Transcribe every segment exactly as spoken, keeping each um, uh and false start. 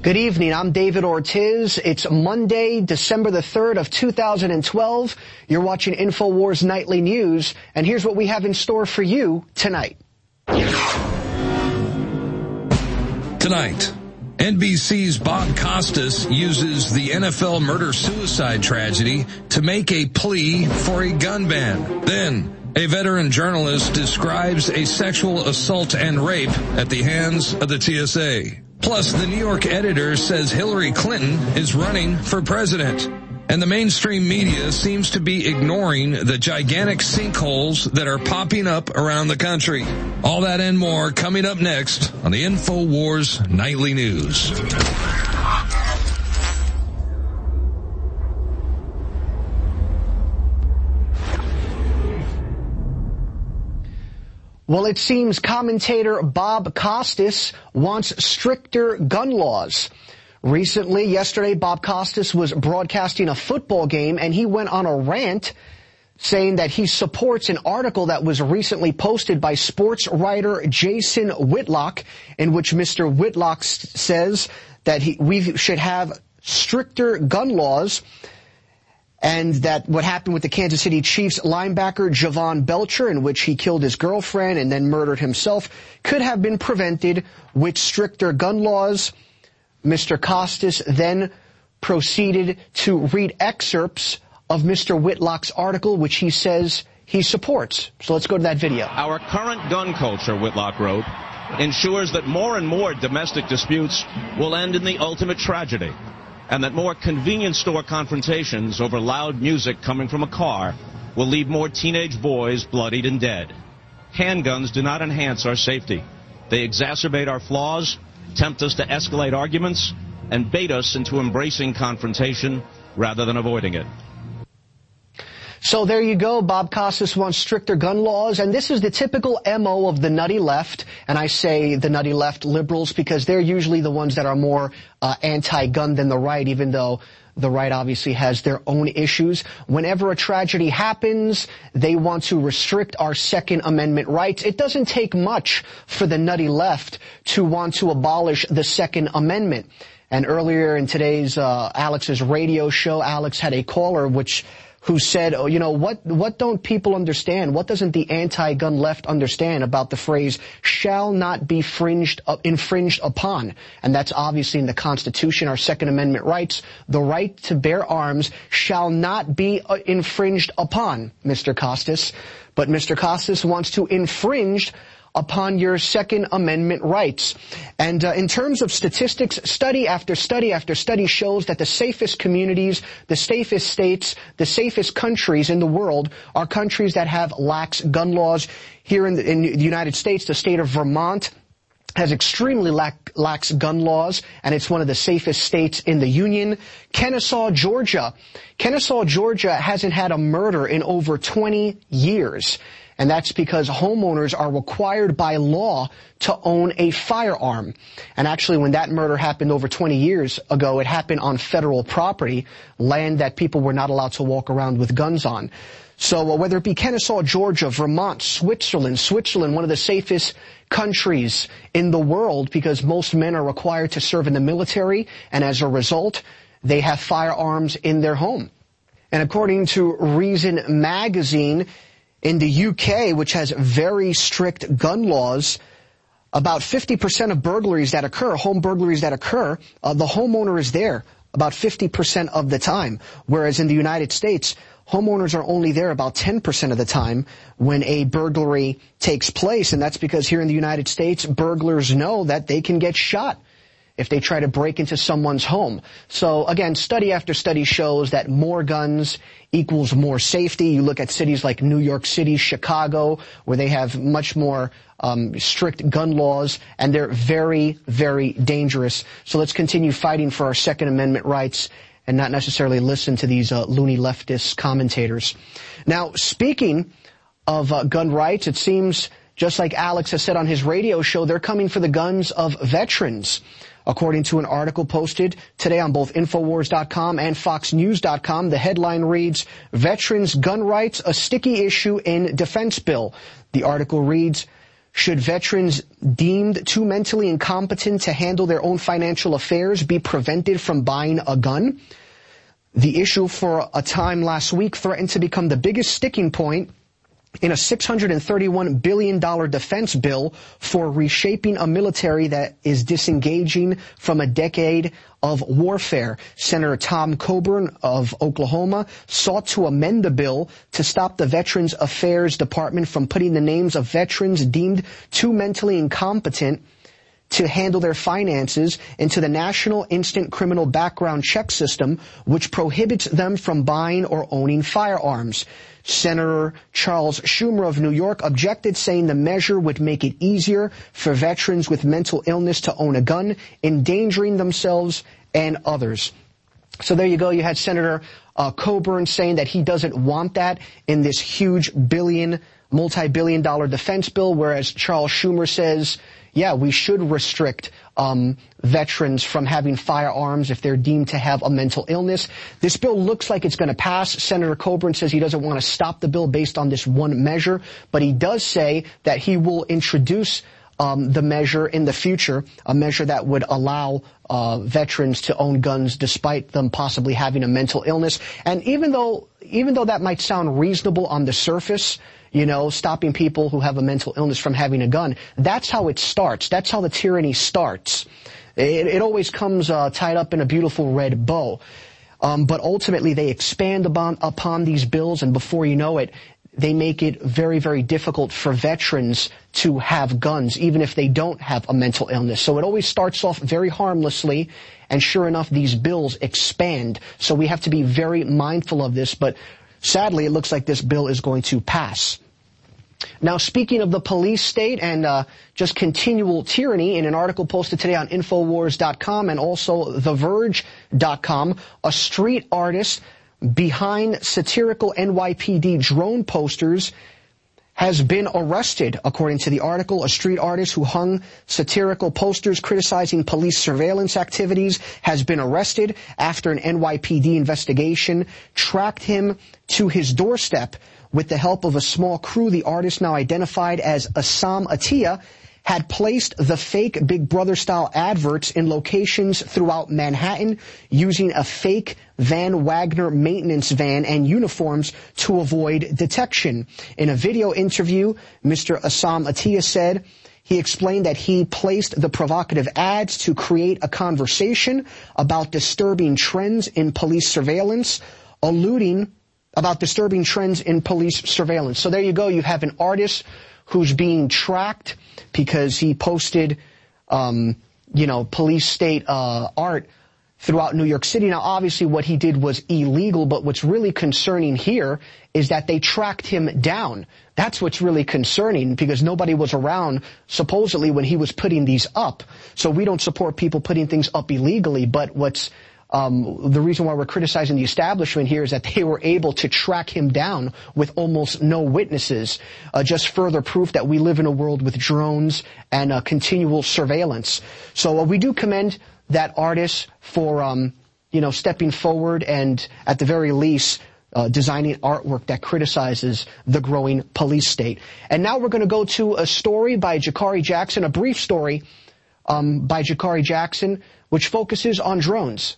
Good evening. I'm David Ortiz. It's Monday, December the third of two thousand twelve. You're watching InfoWars Nightly News, and here's what we have in store for you tonight. Tonight, N B C's Bob Costas uses the N F L murder-suicide tragedy to make a plea for a gun ban. Then, a veteran journalist describes a sexual assault and rape at the hands of the T S A. Plus, the New York editor says Hillary Clinton is running for president. And the mainstream media seems to be ignoring the gigantic sinkholes that are popping up around the country. All that and more coming up next on the InfoWars Nightly News. Well, it seems commentator Bob Costas wants stricter gun laws. Recently, yesterday, Bob Costas was broadcasting a football game, and he went on a rant saying that he supports an article that was recently posted by sports writer Jason Whitlock, in which Mister Whitlock says that he, we should have stricter gun laws, and that what happened with the Kansas City Chiefs linebacker Javon Belcher, in which he killed his girlfriend and then murdered himself, could have been prevented with stricter gun laws. Mister Costas then proceeded to read excerpts of Mister Whitlock's article, which he says he supports. So let's go to that video. Our current gun culture, Whitlock wrote, ensures that more and more domestic disputes will end in the ultimate tragedy, and that more convenience store confrontations over loud music coming from a car will leave more teenage boys bloodied and dead. Handguns do not enhance our safety. They exacerbate our flaws, tempt us to escalate arguments, and bait us into embracing confrontation rather than avoiding it. So there you go. Bob Costas wants stricter gun laws, and this is the typical M O of the nutty left. And I say the nutty left liberals because they're usually the ones that are more uh, anti-gun than the right, even though the right obviously has their own issues. Whenever a tragedy happens, they want to restrict our Second Amendment rights. It doesn't take much for the nutty left to want to abolish the Second Amendment. And earlier in today's uh, Alex's radio show, Alex had a caller which who said, oh, you know, what what don't people understand? What doesn't the anti-gun left understand about the phrase shall not be fringed, uh, infringed upon? And that's obviously in the Constitution, our Second Amendment rights. The right to bear arms shall not be uh, infringed upon, Mister Costas. But Mister Costas wants to infringe upon your Second Amendment rights. And uh, in terms of statistics, study after study after study shows that the safest communities, the safest states, the safest countries in the world are countries that have lax gun laws. Here in the, in the United States, the state of Vermont has extremely lax, lax gun laws, and it's one of the safest states in the Union. Kennesaw, Georgia. Kennesaw, Georgia hasn't had a murder in over twenty years. And that's because homeowners are required by law to own a firearm. And actually, when that murder happened over twenty years ago, it happened on federal property, land that people were not allowed to walk around with guns on. So uh, whether it be Kennesaw, Georgia, Vermont, Switzerland, Switzerland, one of the safest countries in the world because most men are required to serve in the military, and as a result, they have firearms in their home. And according to Reason magazine, in the U K, which has very strict gun laws, about fifty percent of burglaries that occur, home burglaries that occur, uh, the homeowner is there about fifty percent of the time. Whereas in the United States, homeowners are only there about ten percent of the time when a burglary takes place. And that's because here in the United States, burglars know that they can get shot if they try to break into someone's home. So again, study after study shows that more guns equals more safety. You look at cities like New York City, Chicago, where they have much more um, strict gun laws, and they're very, very dangerous. So let's continue fighting for our Second Amendment rights and not necessarily listen to these uh, loony leftist commentators. Now, speaking of uh, gun rights, it seems, just like Alex has said on his radio show, they're coming for the guns of veterans. According to an article posted today on both Infowars dot com and Fox News dot com, the headline reads, Veterans' Gun Rights, a Sticky Issue in Defense Bill. The article reads, Should veterans deemed too mentally incompetent to handle their own financial affairs be prevented from buying a gun? The issue for a time last week threatened to become the biggest sticking point in a six hundred thirty-one billion dollars defense bill for reshaping a military that is disengaging from a decade of warfare. Senator Tom Coburn of Oklahoma sought to amend the bill to stop the Veterans Affairs Department from putting the names of veterans deemed too mentally incompetent to handle their finances into the National Instant Criminal Background Check System, which prohibits them from buying or owning firearms. Senator Charles Schumer of New York objected, saying the measure would make it easier for veterans with mental illness to own a gun, endangering themselves and others. So there you go. You had Senator uh, Coburn saying that he doesn't want that in this huge billion, multi-billion dollar defense bill, whereas Charles Schumer says, yeah, we should restrict um, veterans from having firearms if they're deemed to have a mental illness. This bill looks like it's going to pass. Senator Coburn says he doesn't want to stop the bill based on this one measure, but he does say that he will introduce um, the measure in the future, a measure that would allow uh, veterans to own guns despite them possibly having a mental illness. And even though, even though that might sound reasonable on the surface, you know, stopping people who have a mental illness from having a gun, that's how it starts. That's how the tyranny starts. It, it always comes uh, tied up in a beautiful red bow. Um, but ultimately, they expand upon, upon these bills, and before you know it, they make it very, very difficult for veterans to have guns, even if they don't have a mental illness. So it always starts off very harmlessly, and sure enough, these bills expand. So we have to be very mindful of this, but sadly, it looks like this bill is going to pass. Now, speaking of the police state and uh, just continual tyranny, in an article posted today on Infowars dot com and also The Verge dot com, a street artist behind satirical N Y P D drone posters has been arrested. According to the article, a street artist who hung satirical posters criticizing police surveillance activities has been arrested after an N Y P D investigation tracked him to his doorstep. With the help of a small crew, the artist, now identified as Assam Atiya, had placed the fake Big Brother-style adverts in locations throughout Manhattan using a fake Van Wagner maintenance van and uniforms to avoid detection. In a video interview, Mister Assam Atiya said he explained that he placed the provocative ads to create a conversation about disturbing trends in police surveillance, alluding about disturbing trends in police surveillance. So there you go. You have an artist who's being tracked because he posted, um, you know, police state uh, art throughout New York City. Now, obviously, what he did was illegal, but what's really concerning here is that they tracked him down. That's what's really concerning, because nobody was around, supposedly, when he was putting these up. So we don't support people putting things up illegally, but what's Um, the reason why we're criticizing the establishment here is that they were able to track him down with almost no witnesses. Uh, just further proof that we live in a world with drones and uh, continual surveillance. So uh, we do commend that artist for, um, you know, stepping forward and, at the very least, uh, designing artwork that criticizes the growing police state. And now we're going to go to a story by Jakari Jackson, a brief story um, by Jakari Jackson, which focuses on drones.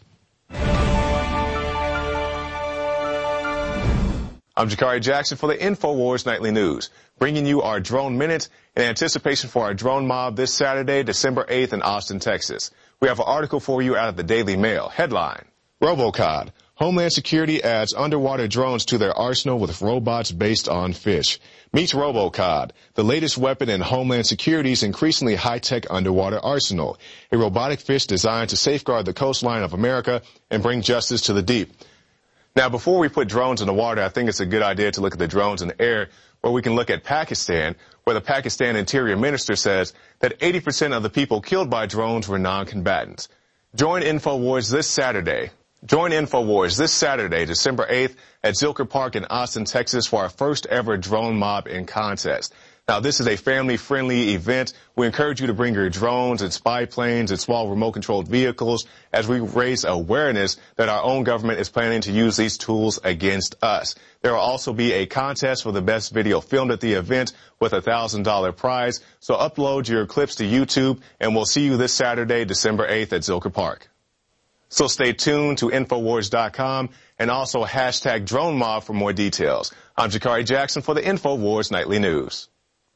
I'm Jakari Jackson for the InfoWars Nightly News, bringing you our Drone Minute in anticipation for our drone mob this Saturday, December eighth in Austin, Texas. We have an article for you out of the Daily Mail. Headline: Robocod. Homeland Security adds underwater drones to their arsenal with robots based on fish. Meet Robocod, the latest weapon in Homeland Security's increasingly high-tech underwater arsenal. A robotic fish designed to safeguard the coastline of America and bring justice to the deep. Now, before we put drones in the water, I think it's a good idea to look at the drones in the air, where we can look at Pakistan, where the Pakistan Interior Minister says that eighty percent of the people killed by drones were non-combatants. Join InfoWars this Saturday. Join InfoWars this Saturday, December eighth, at Zilker Park in Austin, Texas, for our first ever drone mob in contest. Now, this is a family-friendly event. We encourage you to bring your drones and spy planes and small remote-controlled vehicles as we raise awareness that our own government is planning to use these tools against us. There will also be a contest for the best video filmed at the event with a one thousand dollars prize. So upload your clips to YouTube, and we'll see you this Saturday, December eighth at Zilker Park. So stay tuned to Infowars dot com and also hashtag Drone Mob for more details. I'm Jakari Jackson for the Infowars Nightly News.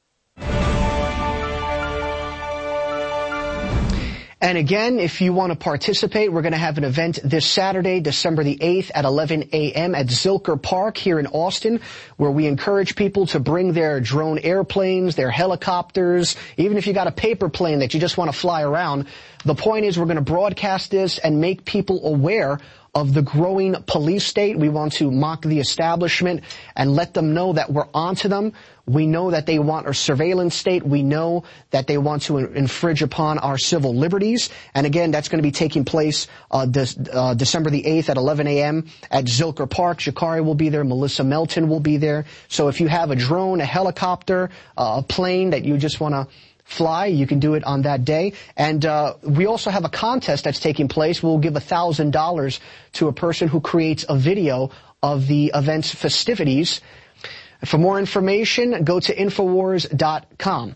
And again, if you want to participate, we're going to have an event this Saturday, December the eighth at eleven a m at Zilker Park here in Austin, where we encourage people to bring their drone airplanes, their helicopters, even if you got a paper plane that you just want to fly around. The point is we're going to broadcast this and make people aware of the growing police state. We want to mock the establishment and let them know that we're onto them. We know that they want a surveillance state. We know that they want to infringe upon our civil liberties. And again, that's going to be taking place uh, this, uh, December the eighth at eleven a m at Zilker Park. Jakari will be there. Melissa Melton will be there. So if you have a drone, a helicopter, uh, a plane that you just want to fly, you can do it on that day. And uh, we also have a contest that's taking place. We'll give one thousand dollars to a person who creates a video of the event's festivities. For more information, go to Infowars dot com.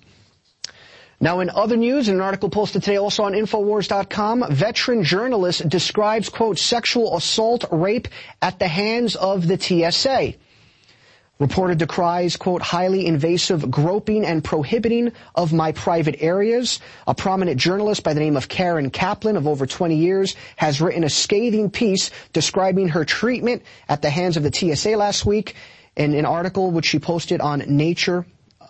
Now, in other news, in an article posted today also on Infowars dot com, veteran journalist describes, quote, sexual assault, rape at the hands of the T S A. Reporter decries, quote, highly invasive groping and prohibiting of my private areas. A prominent journalist by the name of Karen Kaplan of over twenty years has written a scathing piece describing her treatment at the hands of the T S A last week in an article which she posted on Nature.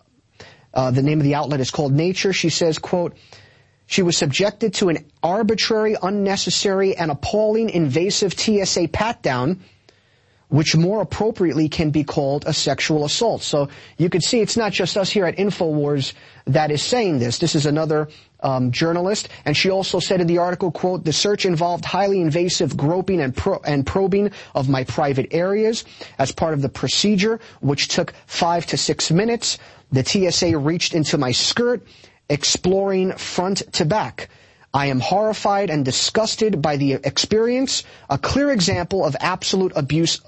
Uh, the name of the outlet is called Nature. She says, quote, she was subjected to an arbitrary, unnecessary, and appalling invasive T S A pat-down, which more appropriately can be called a sexual assault. So you can see it's not just us here at InfoWars that is saying this. This is another um, journalist, and she also said in the article, quote, the search involved highly invasive groping and, pro- and probing of my private areas. As part of the procedure, which took five to six minutes, the T S A reached into my skirt, exploring front to back. I am horrified and disgusted by the experience, a clear example of absolute abuse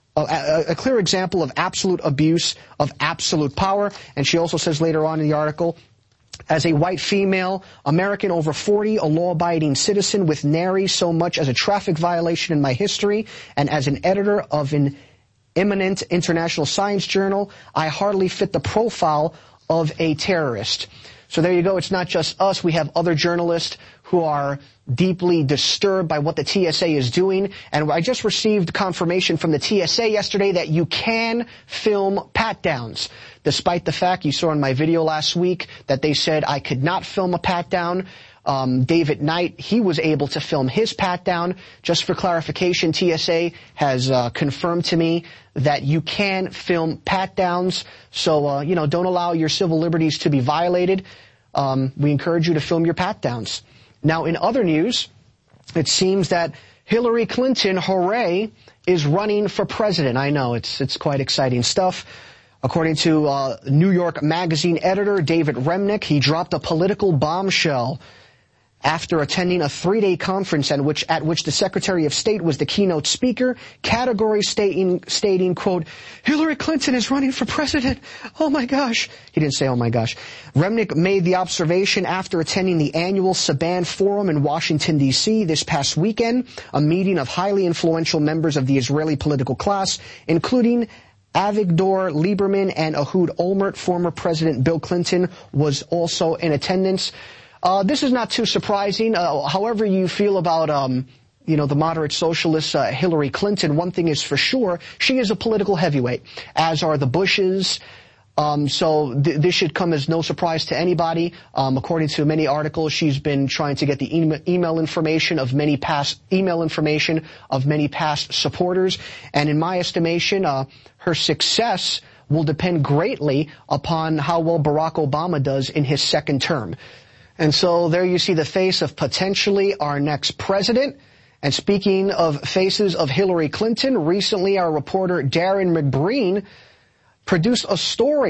A, a clear example of absolute abuse of absolute power. And she also says later on in the article, as a white female, American over forty, a law-abiding citizen with nary so much as a traffic violation in my history, and as an editor of an eminent international science journal, I hardly fit the profile of a terrorist. So there you go. It's not just us. We have other journalists who are deeply disturbed by what the T S A is doing. And I just received confirmation from the T S A yesterday that you can film pat-downs, despite the fact you saw in my video last week that they said I could not film a pat-down. Um, David Knight, he was able to film his pat-down. Just for clarification, T S A has uh, confirmed to me that you can film pat-downs. So, uh, you know, don't allow your civil liberties to be violated. Um, we encourage you to film your pat-downs. Now, in other news, it seems that Hillary Clinton, hooray, is running for president. I know, it's it's quite exciting stuff. According to uh, New York Magazine editor David Remnick, he dropped a political bombshell after attending a three-day conference at which, at which the Secretary of State was the keynote speaker, category stating, stating, quote, Hillary Clinton is running for president. Oh my gosh. He didn't say, oh my gosh. Remnick made the observation after attending the annual Saban Forum in Washington, D C this past weekend, a meeting of highly influential members of the Israeli political class, including Avigdor Lieberman and Ehud Olmert. Former President Bill Clinton was also in attendance. Uh, this is not too surprising. Uh, however you feel about, um, you know, the moderate socialist uh, Hillary Clinton, one thing is for sure, she is a political heavyweight, as are the Bushes. Um, so th- this should come as no surprise to anybody. Um, according to many articles, she's been trying to get the e- email information of many past email information of many past supporters. And in my estimation, uh, her success will depend greatly upon how well Barack Obama does in his second term. And so there you see the face of potentially our next president. And speaking of faces of Hillary Clinton, recently our reporter Darren McBreen produced a story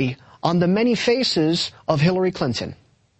on the many faces of Hillary Clinton.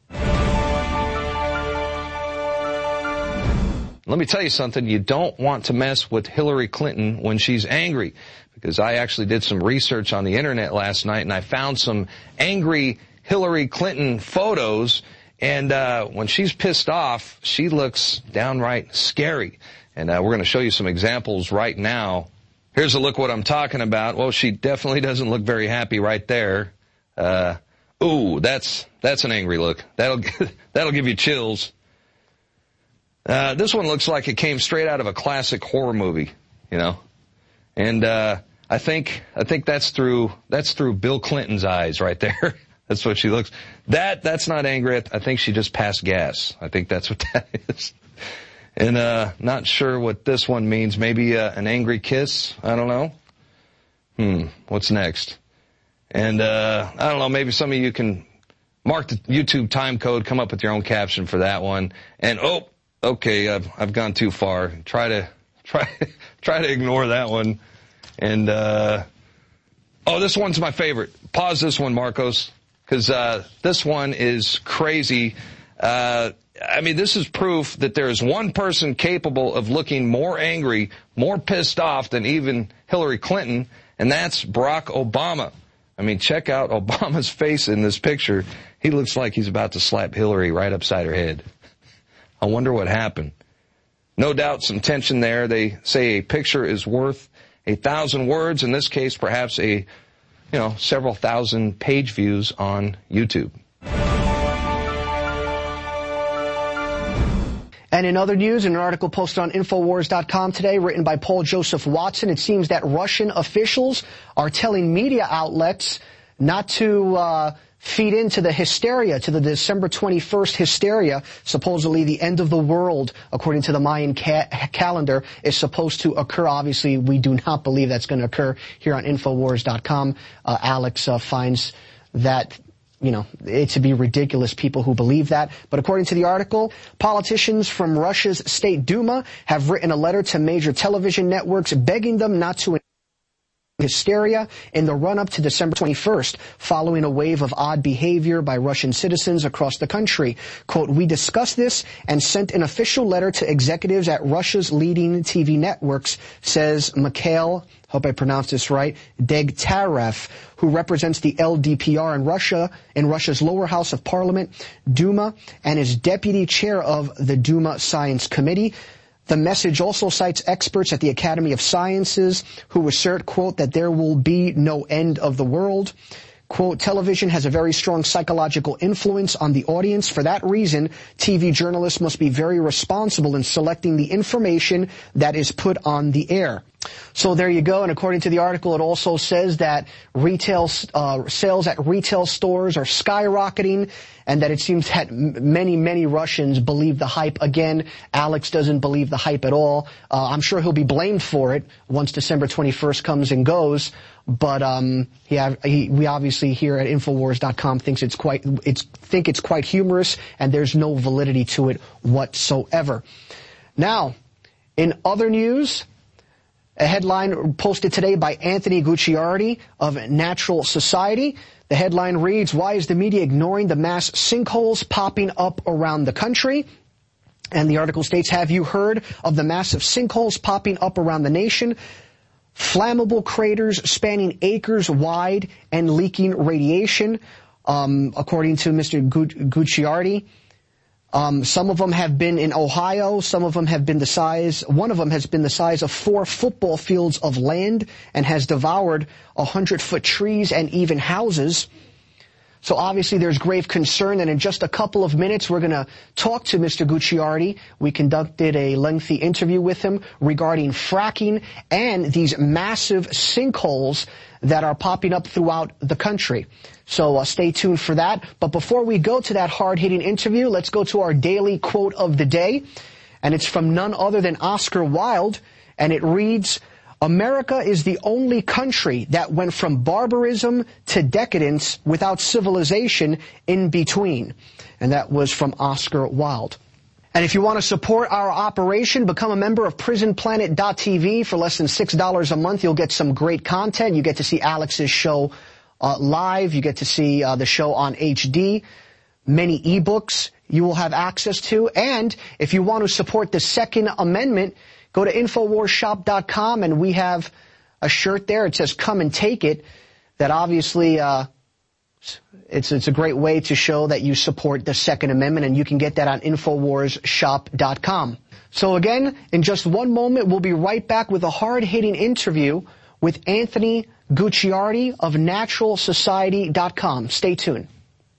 Let me tell you something. You don't want to mess with Hillary Clinton when she's angry, because I actually did some research on the internet last night and I found some angry Hillary Clinton photos, and uh when she's pissed off, she looks downright scary. And uh, we're going to show you some examples right now. Here's a look what I'm talking about. Well, she definitely doesn't look very happy right there. Uh ooh, that's that's an angry look. That'll that'll give you chills. Uh, this one looks like it came straight out of a classic horror movie, you know. And, uh, I think, I think that's through, that's through Bill Clinton's eyes right there. That's what she looks. That, that's not angry. I think she just passed gas. I think that's what that is. And, uh, not sure what this one means. Maybe, uh, an angry kiss. I don't know. Hmm. What's next? And, uh, I don't know. Maybe some of you can mark the YouTube time code, come up with your own caption for that one. And, oh, okay, I've, I've gone too far. Try to, try, try to ignore that one. And, uh, oh, this one's my favorite. Pause this one, Marcos, because, uh, this one is crazy. Uh, I mean, this is proof that there is one person capable of looking more angry, more pissed off than even Hillary Clinton, and that's Barack Obama. I mean, check out Obama's face in this picture. He looks like he's about to slap Hillary right upside her head. I wonder what happened. No doubt some tension there. They say a picture is worth a thousand words. In this case, perhaps a, you know, several thousand page views on YouTube. And in other news, in an article posted on Infowars dot com today, written by Paul Joseph Watson, it seems that Russian officials are telling media outlets not to uh feed into the hysteria, to the December twenty-first hysteria. Supposedly the end of the world, according to the Mayan ca- calendar, is supposed to occur. Obviously, we do not believe that's going to occur here on Infowars dot com. Uh, Alex uh, finds that, you know, it to be ridiculous, people who believe that. But according to the article, politicians from Russia's State Duma have written a letter to major television networks begging them not to hysteria in the run-up to December twenty-first, following a wave of odd behavior by Russian citizens across the country. Quote, we discussed this and sent an official letter to executives at Russia's leading T V networks, says Mikhail, hope I pronounced this right, Degtyarev, who represents the L D P R in Russia, in Russia's lower house of parliament, Duma, and is deputy chair of the Duma Science Committee. The message also cites experts at the Academy of Sciences who assert, quote, that there will be no end of the world. Quote, television has a very strong psychological influence on the audience. For that reason, T V journalists must be very responsible in selecting the information that is put on the air. So there you go. And according to the article, it also says that retail uh, sales at retail stores are skyrocketing, and that it seems that many, many Russians believe the hype. Again, Alex doesn't believe the hype at all. Uh, I'm sure he'll be blamed for it once December twenty-first comes and goes. But um, he, he, we obviously here at Infowars dot com thinks it's quite, it's think it's quite humorous, and there's no validity to it whatsoever. Now, in other news, a headline posted today by Anthony Gucciardi of Natural Society. The headline reads, why is the media ignoring the mass sinkholes popping up around the country? And the article states, have you heard of the massive sinkholes popping up around the nation? Flammable craters spanning acres wide and leaking radiation, um, according to Mister Gucciardi. Um, some of them have been in Ohio. Some of them have been the size, one of them has been the size of four football fields of land and has devoured a hundred foot trees and even houses. So obviously there's grave concern, and in just a couple of minutes we're going to talk to Mister Gucciardi. We conducted a lengthy interview with him regarding fracking and these massive sinkholes that are popping up throughout the country. So uh, stay tuned for that. But before we go to that hard-hitting interview, let's go to our daily quote of the day. And it's from none other than Oscar Wilde. And it reads, America is the only country that went from barbarism to decadence without civilization in between. And that was from Oscar Wilde. And if you want to support our operation, become a member of prison planet dot t v. For less than six dollars a month, you'll get some great content. You get to see Alex's show uh, live. You get to see uh, the show on H D. Many ebooks you will have access to. And if you want to support the Second Amendment, go to Infowars Shop dot com, and we have a shirt there. It says, "Come and take it." That obviously, uh, it's, it's a great way to show that you support the Second Amendment, and you can get that on Infowars Shop dot com. So again, in just one moment, we'll be right back with a hard-hitting interview with Anthony Gucciardi of Natural Society dot com. Stay tuned.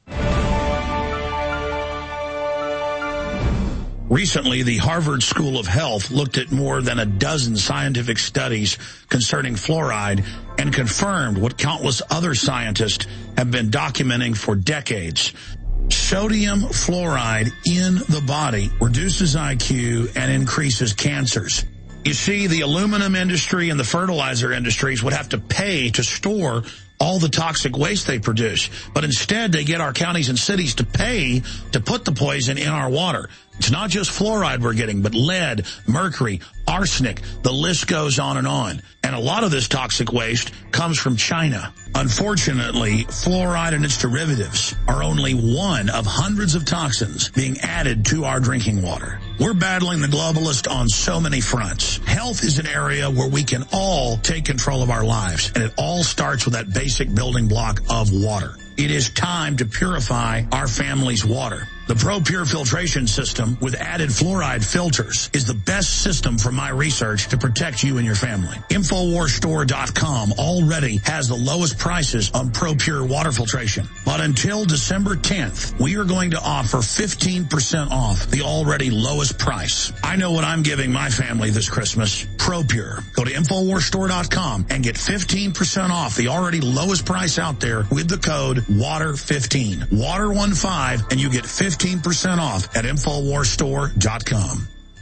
Recently, the Harvard School of Health looked at more than a dozen scientific studies concerning fluoride and confirmed what countless other scientists have been documenting for decades. Sodium fluoride in the body reduces I Q and increases cancers. You see, the aluminum industry and the fertilizer industries would have to pay to store all the toxic waste they produce. But instead, they get our counties and cities to pay to put the poison in our water. It's not just fluoride we're getting, but lead, mercury, arsenic. The list goes on and on. And a lot of this toxic waste comes from China. Unfortunately, fluoride and its derivatives are only one of hundreds of toxins being added to our drinking water. We're battling the globalist on so many fronts. Health is an area where we can all take control of our lives, and it all starts with that basic building block of water. It is time to purify our family's water. The ProPure filtration system with added fluoride filters is the best system from my research to protect you and your family. Infowars Store dot com already has the lowest prices on ProPure water filtration. But until December tenth, we are going to offer fifteen percent off the already lowest price. I know what I'm giving my family this Christmas. ProPure. Go to Infowars Store dot com and get fifteen percent off the already lowest price out there with the code water fifteen. water fifteen, and you get fifteen percent off at Infowars Store dot com.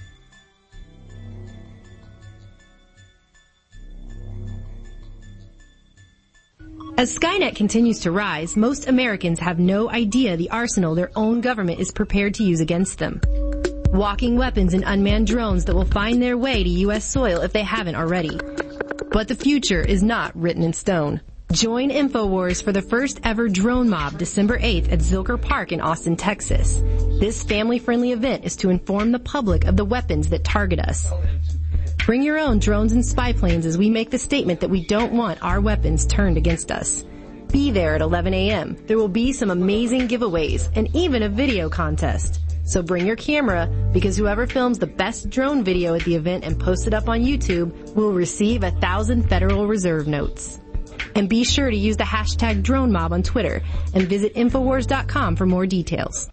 As Skynet continues to rise, most Americans have no idea the arsenal their own government is prepared to use against them. Walking weapons and unmanned drones that will find their way to U S soil if they haven't already. But the future is not written in stone. Join InfoWars for the first ever drone mob December eighth at Zilker Park in Austin, Texas. This family-friendly event is to inform the public of the weapons that target us. Bring your own drones and spy planes as we make the statement that we don't want our weapons turned against us. Be there at eleven a.m. There will be some amazing giveaways and even a video contest. So bring your camera, because whoever films the best drone video at the event and posts it up on YouTube will receive a thousand Federal Reserve notes. And be sure to use the hashtag DroneMob on Twitter and visit Infowars dot com for more details.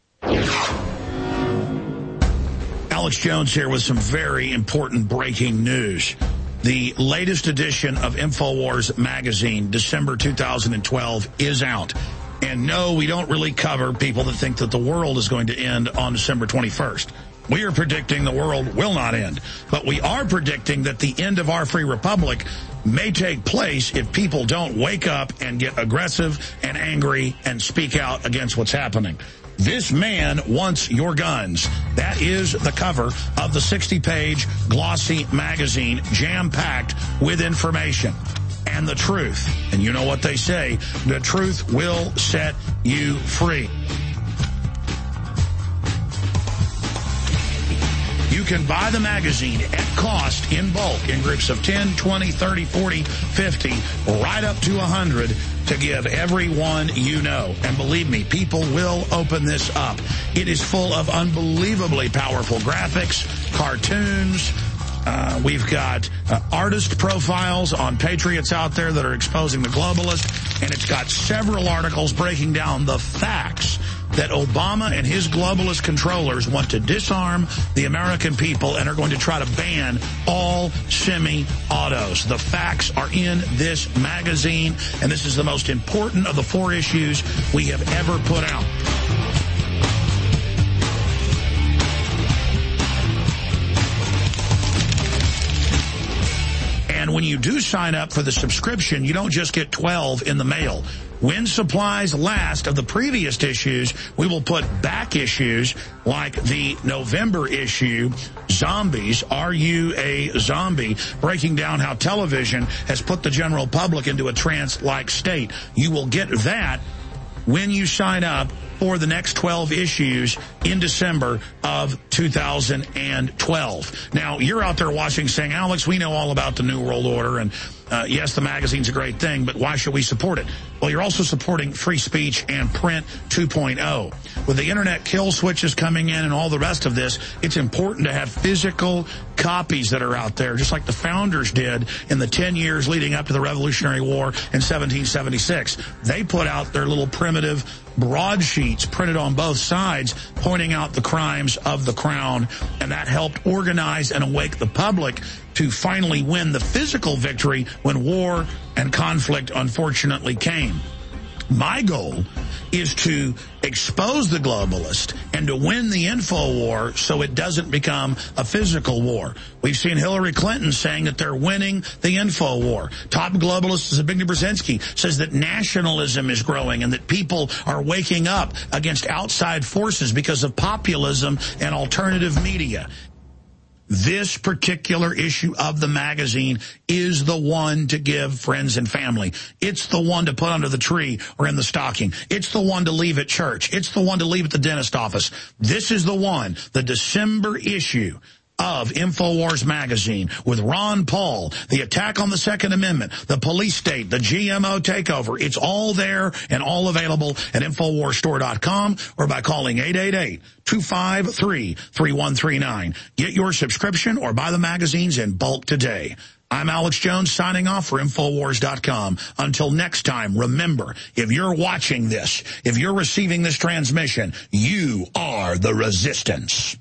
Alex Jones here with some very important breaking news. The latest edition of InfoWars magazine, December two thousand twelve, is out. And no, we don't really cover people that think that the world is going to end on December twenty-first. We are predicting the world will not end. But we are predicting that the end of our free republic may take place if people don't wake up and get aggressive and angry and speak out against what's happening. This man wants your guns. That is the cover of the sixty-page glossy magazine, jam-packed with information and the truth. And you know what they say, the truth will set you free. You can buy the magazine at cost in bulk in groups of ten, twenty, thirty, forty, fifty, right up to one hundred to give everyone you know. And believe me, people will open this up. It is full of unbelievably powerful graphics, cartoons. Uh, we've got uh, artist profiles on patriots out there that are exposing the globalist. And it's got several articles breaking down the facts that Obama and his globalist controllers want to disarm the American people and are going to try to ban all semi-autos. The facts are in this magazine, and this is the most important of the four issues we have ever put out. And when you do sign up for the subscription, you don't just get twelve in the mail. When supplies last of the previous issues, we will put back issues like the November issue, Zombies, Are You a Zombie? Breaking down how television has put the general public into a trance-like state. You will get that when you sign up for the next twelve issues in December of two thousand twelve. Now, you're out there watching saying, Alex, we know all about the New World Order, and uh, yes, the magazine's a great thing, but why should we support it? Well, you're also supporting free speech and print two point oh. With the internet kill switches coming in and all the rest of this, it's important to have physical copies that are out there, just like the founders did in the ten years leading up to the Revolutionary War in seventeen seventy-six. They put out their little primitive broadsheets printed on both sides, pointing out the crimes of the crown, and that helped organize and awake the public to finally win the physical victory when war and conflict unfortunately came. My goal is to expose the globalist and to win the info war so it doesn't become a physical war. We've seen Hillary Clinton saying that they're winning the info war. Top globalist Zbigniew Brzezinski says that nationalism is growing and that people are waking up against outside forces because of populism and alternative media. This particular issue of the magazine is the one to give friends and family. It's the one to put under the tree or in the stocking. It's the one to leave at church. It's the one to leave at the dentist office. This is the one, the December issue of InfoWars magazine with Ron Paul, the attack on the Second Amendment, the police state, the G M O takeover. It's all there and all available at Infowars Store dot com or by calling eight eight eight, two five three, three one three nine. Get your subscription or buy the magazines in bulk today. I'm Alex Jones signing off for Infowars dot com. Until next time, remember, if you're watching this, if you're receiving this transmission, you are the resistance.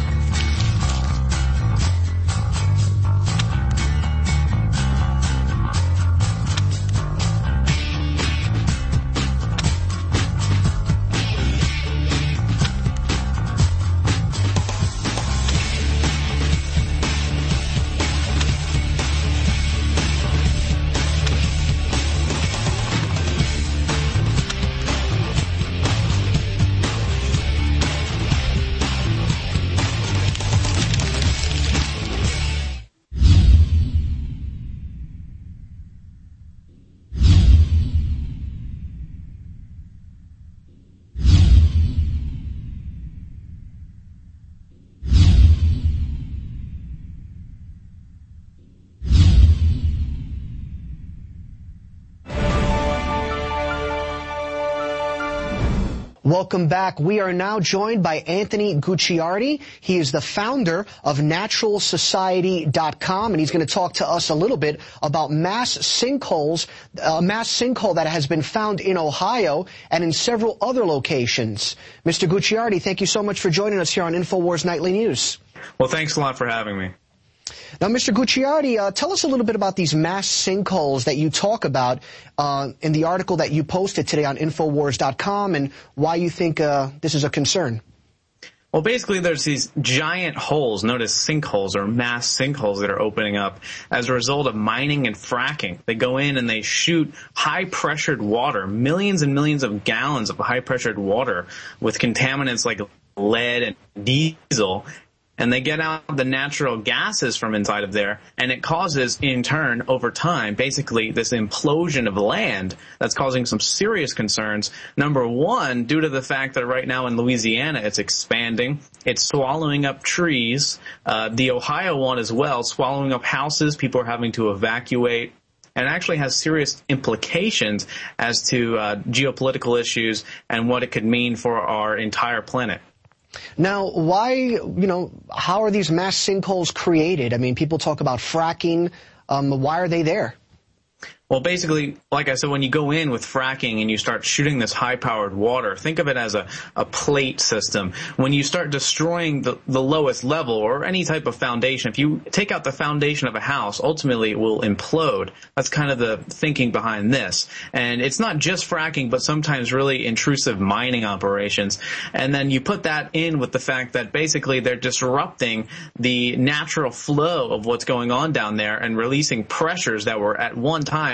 Welcome back. We are now joined by Anthony Gucciardi. He is the founder of Natural Society dot com, and he's going to talk to us a little bit about mass sinkholes, a mass sinkhole that has been found in Ohio and in several other locations. Mister Gucciardi, thank you so much for joining us here on InfoWars Nightly News. Well, thanks a lot for having me. Now, Mister Gucciardi, uh, tell us a little bit about these mass sinkholes that you talk about uh, in the article that you posted today on Infowars dot com and why you think uh, this is a concern. Well, basically, there's these giant holes known as sinkholes or mass sinkholes that are opening up as a result of mining and fracking. They go in and they shoot high-pressured water, millions and millions of gallons of high-pressured water with contaminants like lead and diesel, and they get out the natural gases from inside of there, and it causes, in turn, over time, basically this implosion of land that's causing some serious concerns. Number one, due to the fact that right now in Louisiana it's expanding, it's swallowing up trees, uh, the Ohio one as well, swallowing up houses, people are having to evacuate, and it actually has serious implications as to uh, geopolitical issues and what it could mean for our entire planet. Now, why, you know, how are these mass sinkholes created? I mean, people talk about fracking. Um, why are they there? Well, basically, like I said, when you go in with fracking and you start shooting this high-powered water, think of it as a, a plate system. When you start destroying the, the lowest level or any type of foundation, if you take out the foundation of a house, ultimately it will implode. That's kind of the thinking behind this. And it's not just fracking, but sometimes really intrusive mining operations. And then you put that in with the fact that basically they're disrupting the natural flow of what's going on down there and releasing pressures that were at one time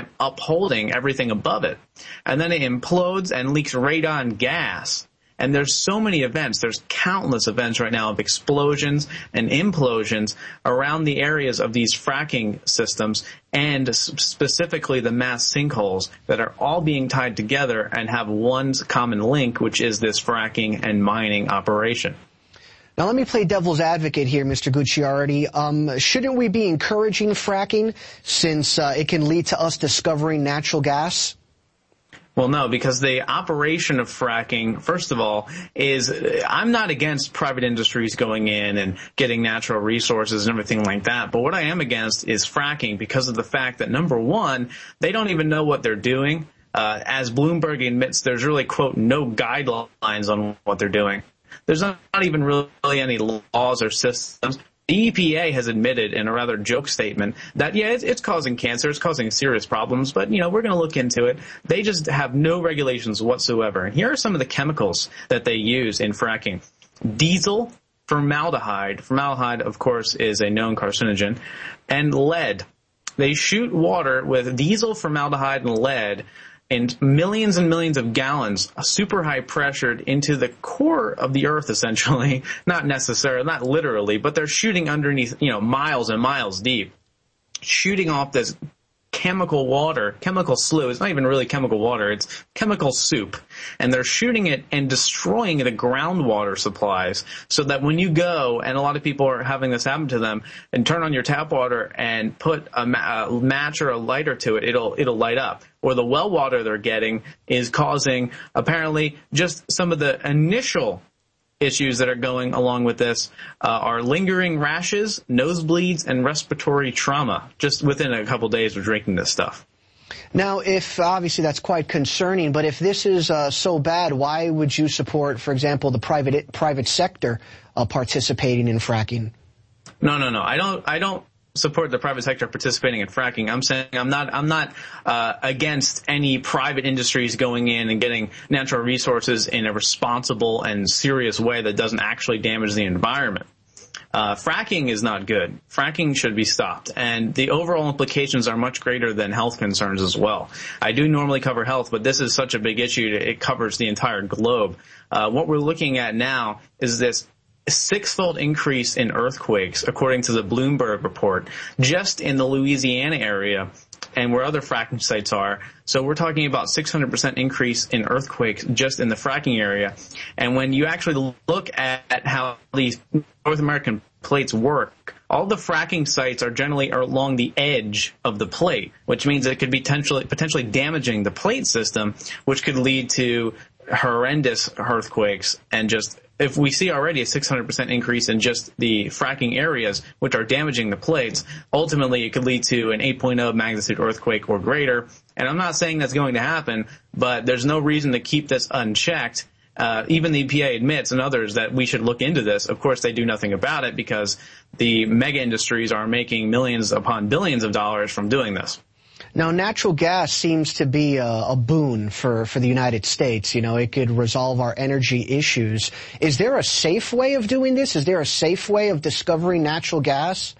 time upholding everything above it. And then it implodes and leaks radon gas. And there's so many events, there's countless events right now of explosions and implosions around the areas of these fracking systems, and specifically the mass sinkholes that are all being tied together and have one common link, which is this fracking and mining operation. Now, let me play devil's advocate here, Mister Gucciardi. Um, shouldn't we be encouraging fracking since uh, it can lead to us discovering natural gas? Well, no, because the operation of fracking, first of all, is I'm not against private industries going in and getting natural resources and everything like that. But what I am against is fracking because of the fact that, number one, they don't even know what they're doing. Uh, as Bloomberg admits, there's really, quote, no guidelines on what they're doing. There's not even really any laws or systems. The E P A has admitted in a rather joke statement that, yeah, it's, it's causing cancer, it's causing serious problems, but, you know, we're going to look into it. They just have no regulations whatsoever. And here are some of the chemicals that they use in fracking. Diesel, formaldehyde. Formaldehyde, of course, is a known carcinogen. And lead. They shoot water with diesel, formaldehyde, and lead and millions and millions of gallons, super high pressured, into the core of the earth, essentially. Not necessarily, not literally, but they're shooting underneath, you know, miles and miles deep, shooting off this chemical water, chemical slew. It's not even really chemical water, it's chemical soup. And they're shooting it and destroying the groundwater supplies so that when you go, and a lot of people are having this happen to them, and turn on your tap water and put a, ma- a match or a lighter to it, it'll it'll light up. Or the well water they're getting is causing, apparently, just some of the initial issues that are going along with this uh, are lingering rashes, nosebleeds, and respiratory trauma just within a couple days of drinking this stuff. Now, if obviously that's quite concerning, but if this is uh, so bad, why would you support, for example, the private private sector uh, participating in fracking? No, no, no. I don't. I don't support the private sector participating in fracking. I'm saying I'm not I'm not uh, against any private industries going in and getting natural resources in a responsible and serious way that doesn't actually damage the environment. Uh, fracking is not good. Fracking should be stopped, and the overall implications are much greater than health concerns as well. I do normally cover health, but this is such a big issue, it covers the entire globe. Uh, what we're looking at now is this six-fold increase in earthquakes, according to the Bloomberg report, just in the Louisiana area and where other fracking sites are. So we're talking about six hundred percent increase in earthquakes just in the fracking area. And when you actually look at how these North American plates work, all the fracking sites are generally along the edge of the plate, which means it could be potentially, potentially damaging the plate system, which could lead to horrendous earthquakes. And just, if we see already a six hundred percent increase in just the fracking areas, which are damaging the plates, ultimately it could lead to an eight point oh magnitude earthquake or greater. And I'm not saying that's going to happen, but there's no reason to keep this unchecked. Uh, even the E P A admits, and others, that we should look into this. Of course, they do nothing about it because the mega industries are making millions upon billions of dollars from doing this. Now, natural gas seems to be a, a boon for, for the United States. You know, it could resolve our energy issues. Is there a safe way of doing this? Is there a safe way of discovering natural gas?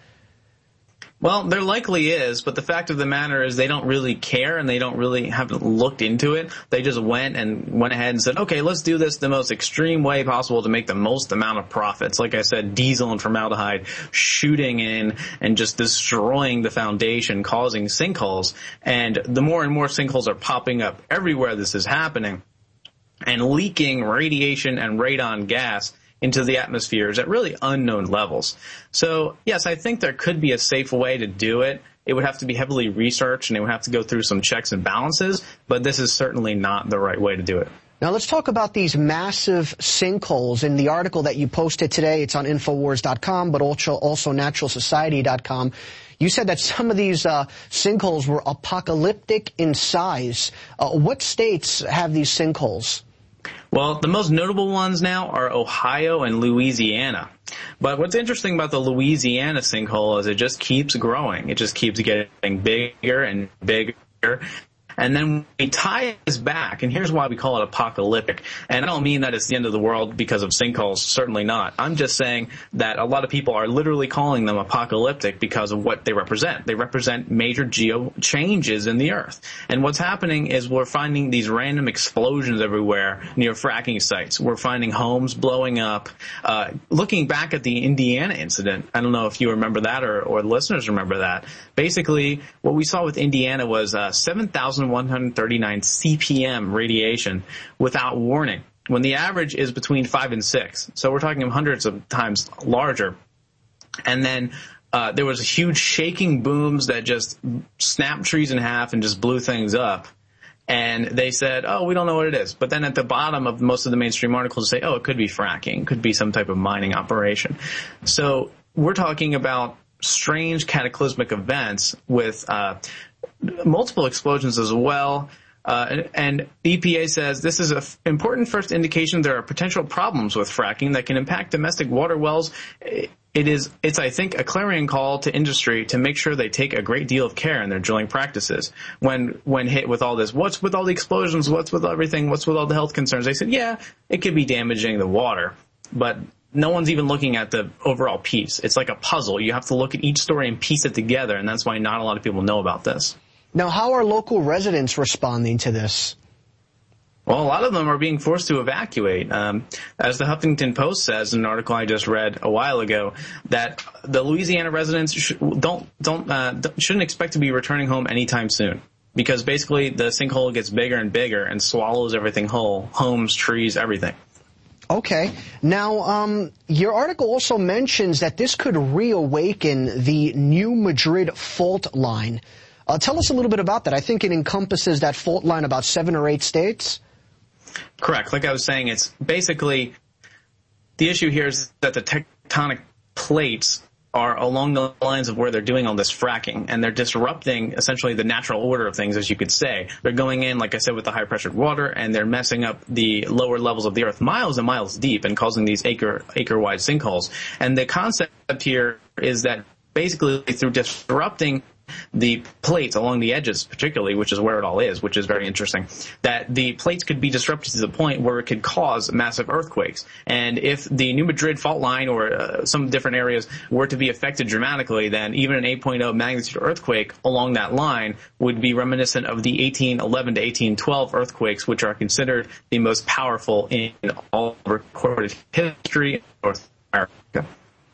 Well, there likely is, but the fact of the matter is they don't really care and they don't really haven't looked into it. They just went and went ahead and said, okay, let's do this the most extreme way possible to make the most amount of profits. Like I said, diesel and formaldehyde shooting in and just destroying the foundation, causing sinkholes. And the more and more sinkholes are popping up everywhere this is happening and leaking radiation and radon gas into the atmospheres at really unknown levels. So, yes, I think there could be a safe way to do it. It would have to be heavily researched, and it would have to go through some checks and balances, but this is certainly not the right way to do it. Now, let's talk about these massive sinkholes. In the article that you posted today, it's on Infowars dot com, but also, also Natural Society dot com. You said that some of these uh, sinkholes were apocalyptic in size. Uh, what states have these sinkholes? Well, the most notable ones now are Ohio and Louisiana. But what's interesting about the Louisiana sinkhole is it just keeps growing. It just keeps getting bigger and bigger. And then we tie this back, and here's why we call it apocalyptic. And I don't mean that it's the end of the world because of sinkholes, certainly not. I'm just saying that a lot of people are literally calling them apocalyptic because of what they represent. They represent major geo changes in the earth. And what's happening is we're finding these random explosions everywhere near fracking sites. We're finding homes blowing up. Uh, looking back at the Indiana incident, I don't know if you remember that or, or the listeners remember that. Basically, what we saw with Indiana was uh, seven thousand one hundred thirty-nine C P M radiation without warning, when the average is between five and six. So we're talking hundreds of times larger. And then uh, there was huge shaking booms that just snapped trees in half and just blew things up. And they said, oh, we don't know what it is. But then at the bottom of most of the mainstream articles say, oh, it could be fracking, could be some type of mining operation. So we're talking about strange cataclysmic events with uh multiple explosions as well. Uh, and, and E P A says this is an f- important first indication there are potential problems with fracking that can impact domestic water wells. It is, it's, I think, a clarion call to industry to make sure they take a great deal of care in their drilling practices. When, when hit with all this, what's with all the explosions? What's with everything? What's with all the health concerns? They said, yeah, it could be damaging the water, but no one's even looking at the overall piece. It's like a puzzle. You have to look at each story and piece it together, and that's why not a lot of people know about this. Now, how are local residents responding to this? Well, a lot of them are being forced to evacuate. Um, as the Huffington Post says in an article I just read a while ago, that the Louisiana residents sh- don't don't uh, shouldn't expect to be returning home anytime soon, because basically the sinkhole gets bigger and bigger and swallows everything whole, homes, trees, everything. Okay. Now, um, your article also mentions that this could reawaken the New Madrid fault line. Uh, tell us a little bit about that. I think it encompasses that fault line about seven or eight states. Correct. Like I was saying, it's basically the issue here is that the tectonic plates are along the lines of where they're doing all this fracking, and they're disrupting essentially the natural order of things, as you could say. They're going in, like I said, with the high pressured water, and they're messing up the lower levels of the earth miles and miles deep and causing these acre acre wide sinkholes. And the concept here is that basically through disrupting the plates along the edges, particularly, which is where it all is, which is very interesting, that the plates could be disrupted to the point where it could cause massive earthquakes. And if the New Madrid fault line or uh, some different areas were to be affected dramatically, then even an eight point oh magnitude earthquake along that line would be reminiscent of the eighteen eleven to eighteen twelve earthquakes, which are considered the most powerful in all recorded history in North America.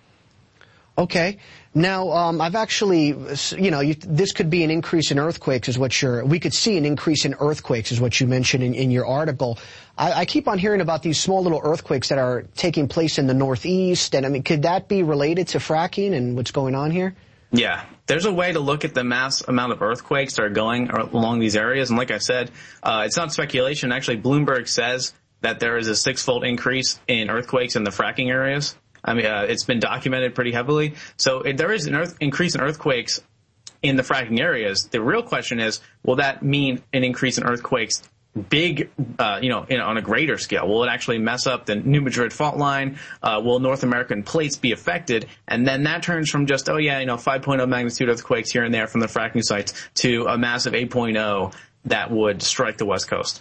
Okay. Now, um, I've actually, you know, you, this could be an increase in earthquakes is what you're, we could see an increase in earthquakes is what you mentioned in, in your article. I, I keep on hearing about these small little earthquakes that are taking place in the Northeast. And I mean, could that be related to fracking and what's going on here? Yeah, there's a way to look at the mass amount of earthquakes that are going along these areas. And like I said, uh, it's not speculation. Actually, Bloomberg says that there is a six-fold increase in earthquakes in the fracking areas. I mean, uh, it's been documented pretty heavily. So if there is an earth, increase in earthquakes in the fracking areas. The real question is, will that mean an increase in earthquakes big, uh, you know, in, on a greater scale? Will it actually mess up the New Madrid fault line? Uh, will North American plates be affected? And then that turns from just, oh yeah, you know, five point oh magnitude earthquakes here and there from the fracking sites to a massive eight point oh that would strike the West Coast.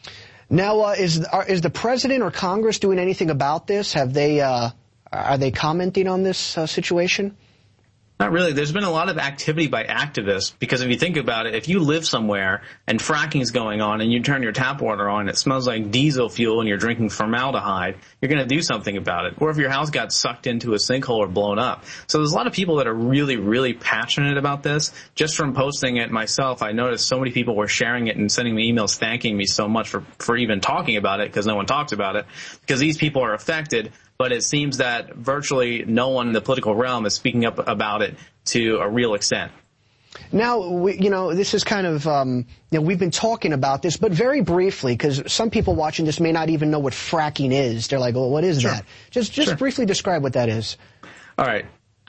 Now, uh, is, are, is the president or Congress doing anything about this? Have they, uh, Are they commenting on this uh, situation? Not really. There's been a lot of activity by activists because if you think about it, if you live somewhere and fracking is going on and you turn your tap water on and it smells like diesel fuel and you're drinking formaldehyde, you're going to do something about it. Or if your house got sucked into a sinkhole or blown up. So there's a lot of people that are really, really passionate about this. Just from posting it myself, I noticed so many people were sharing it and sending me emails thanking me so much for, for even talking about it because no one talks about it because these people are affected. But it seems that virtually no one in the political realm is speaking up about it to a real extent. Now, we, you know, this is kind of, um, you know, we've been talking about this, but very briefly, because some people watching this may not even know what fracking is. They're like, well, what is sure. that? Just just sure. briefly describe what that is. All right.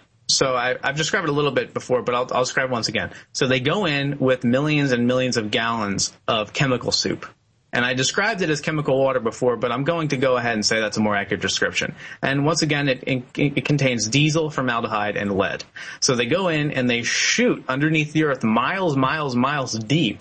So I, I've described it a little bit before, but I'll, I'll describe it once again. So they go in with millions and millions of gallons of chemical soup. And I described it as chemical water before, but I'm going to go ahead and say that's a more accurate description. And once again, it, it, it contains diesel, formaldehyde, and lead. So they go in and they shoot underneath the earth miles, miles, miles deep.